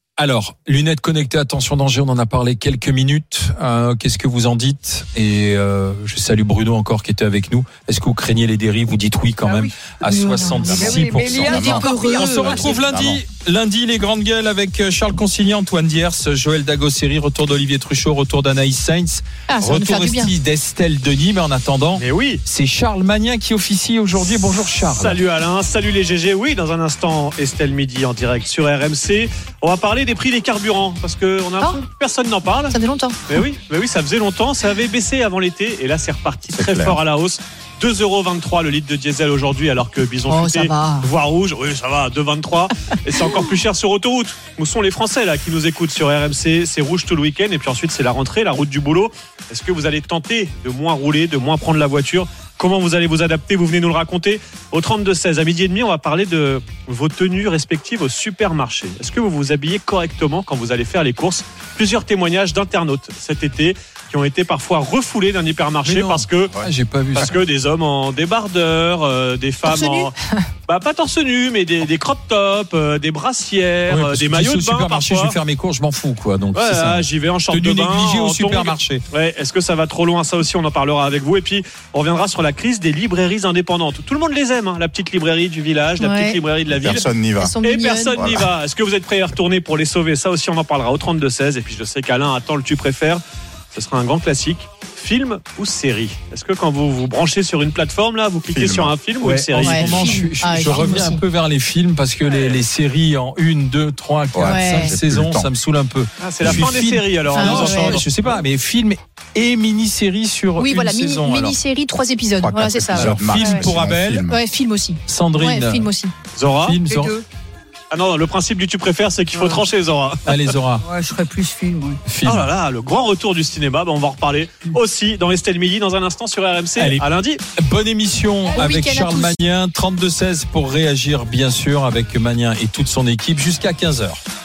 Alors, lunettes connectées, attention danger, on en a parlé quelques minutes. Euh, qu'est-ce que vous en dites ? Et euh, je salue Bruno encore qui était avec nous. Est-ce que vous craignez les dérives ? Vous dites oui quand ah même oui. à soixante-six pour cent. On se retrouve lundi. Lundi, les grandes gueules avec Charles Consigny, Antoine Diers, Joël Dagosseri, retour d'Olivier Truchot, retour d'Anaïs Sainz, ah, retour aussi d'Estelle Denis. Mais en attendant, mais oui. c'est Charles Magnin qui officie aujourd'hui. Bonjour Charles. Salut Alain, salut les G G. Oui, dans un instant, Estelle Midi en direct sur R M C. On va parler des prix des carburants parce que on a oh. personne n'en parle. Ça faisait longtemps. Mais oui, mais oui, ça faisait longtemps. Ça avait baissé avant l'été et là c'est reparti c'est très clair. Fort à la hausse. deux euros vingt-trois le litre de diesel aujourd'hui alors que Bison oh, Futé, voire rouge, oui ça va, deux euros vingt-trois et c'est encore plus cher sur autoroute. Où sont les Français là qui nous écoutent sur R M C ? C'est rouge tout le week-end et puis ensuite c'est la rentrée, la route du boulot. Est-ce que vous allez tenter de moins rouler, de moins prendre la voiture ? Comment vous allez vous adapter ? Vous venez nous le raconter au trente-deux seize. À midi et demi, on va parler de vos tenues respectives au supermarché. Est-ce que vous vous habillez correctement quand vous allez faire les courses ? Plusieurs témoignages d'internautes cet été qui ont été parfois refoulés d'un hypermarché parce que ouais, j'ai pas vu parce ça. que des hommes en débardeur, euh, des femmes en bah pas torse nu mais des, des crop tops, euh, des brassières, ouais, euh, des maillots de bain supermarché, parfois. Je vais faire mes courses, je m'en fous quoi. Donc ouais, c'est ça. Ah, j'y vais en short tenue de bain, négligée au en supermarché. Tongue. Ouais, est-ce que ça va trop loin ? Ça aussi, on en parlera avec vous. Et puis, on reviendra sur la crise des librairies indépendantes. Tout le monde les aime, hein, la petite librairie du village, la ouais. petite librairie de la ville. Personne n'y va. Et personne voilà. n'y va. Est-ce que vous êtes prêts à retourner pour les sauver ? Ça aussi, on en parlera au trente-deux seize. Et puis, je sais qu'Alain attend le tu préfères. Ce sera un grand classique. Film ou série ? Est-ce que quand vous vous branchez sur une plateforme là, vous cliquez film. sur un film ouais, ou une série ? En ce moment, je, je, ah, je reviens aussi. un peu vers les films parce que les, les séries en une, deux, trois, quatre, ouais. cinq saisons, ça me saoule un peu. Ah, c'est la fin des séries alors. Ah, non, ouais. Je sais pas, mais film et mini-série sur oui, une voilà, saison. Oui, voilà, mini-série, trois épisodes. trois, voilà, c'est ça. Alors, ouais. film ouais. pour Abel. Film. Ouais, film aussi. Sandrine. Ouais, film aussi. Zora. Film, Zora. Ah non, le principe du tu préfères, c'est qu'il faut ouais. trancher, Zora. Allez, Zora. Ouais, je ferais plus film, ouais. film. Oh là là, le grand retour du cinéma. Bah, on va en reparler aussi dans Estelle Midi dans un instant sur R M C. Allez. À lundi. Bonne émission bon avec Charles Magnin. trente-deux seize pour réagir, bien sûr, avec Magnin et toute son équipe jusqu'à quinze heures.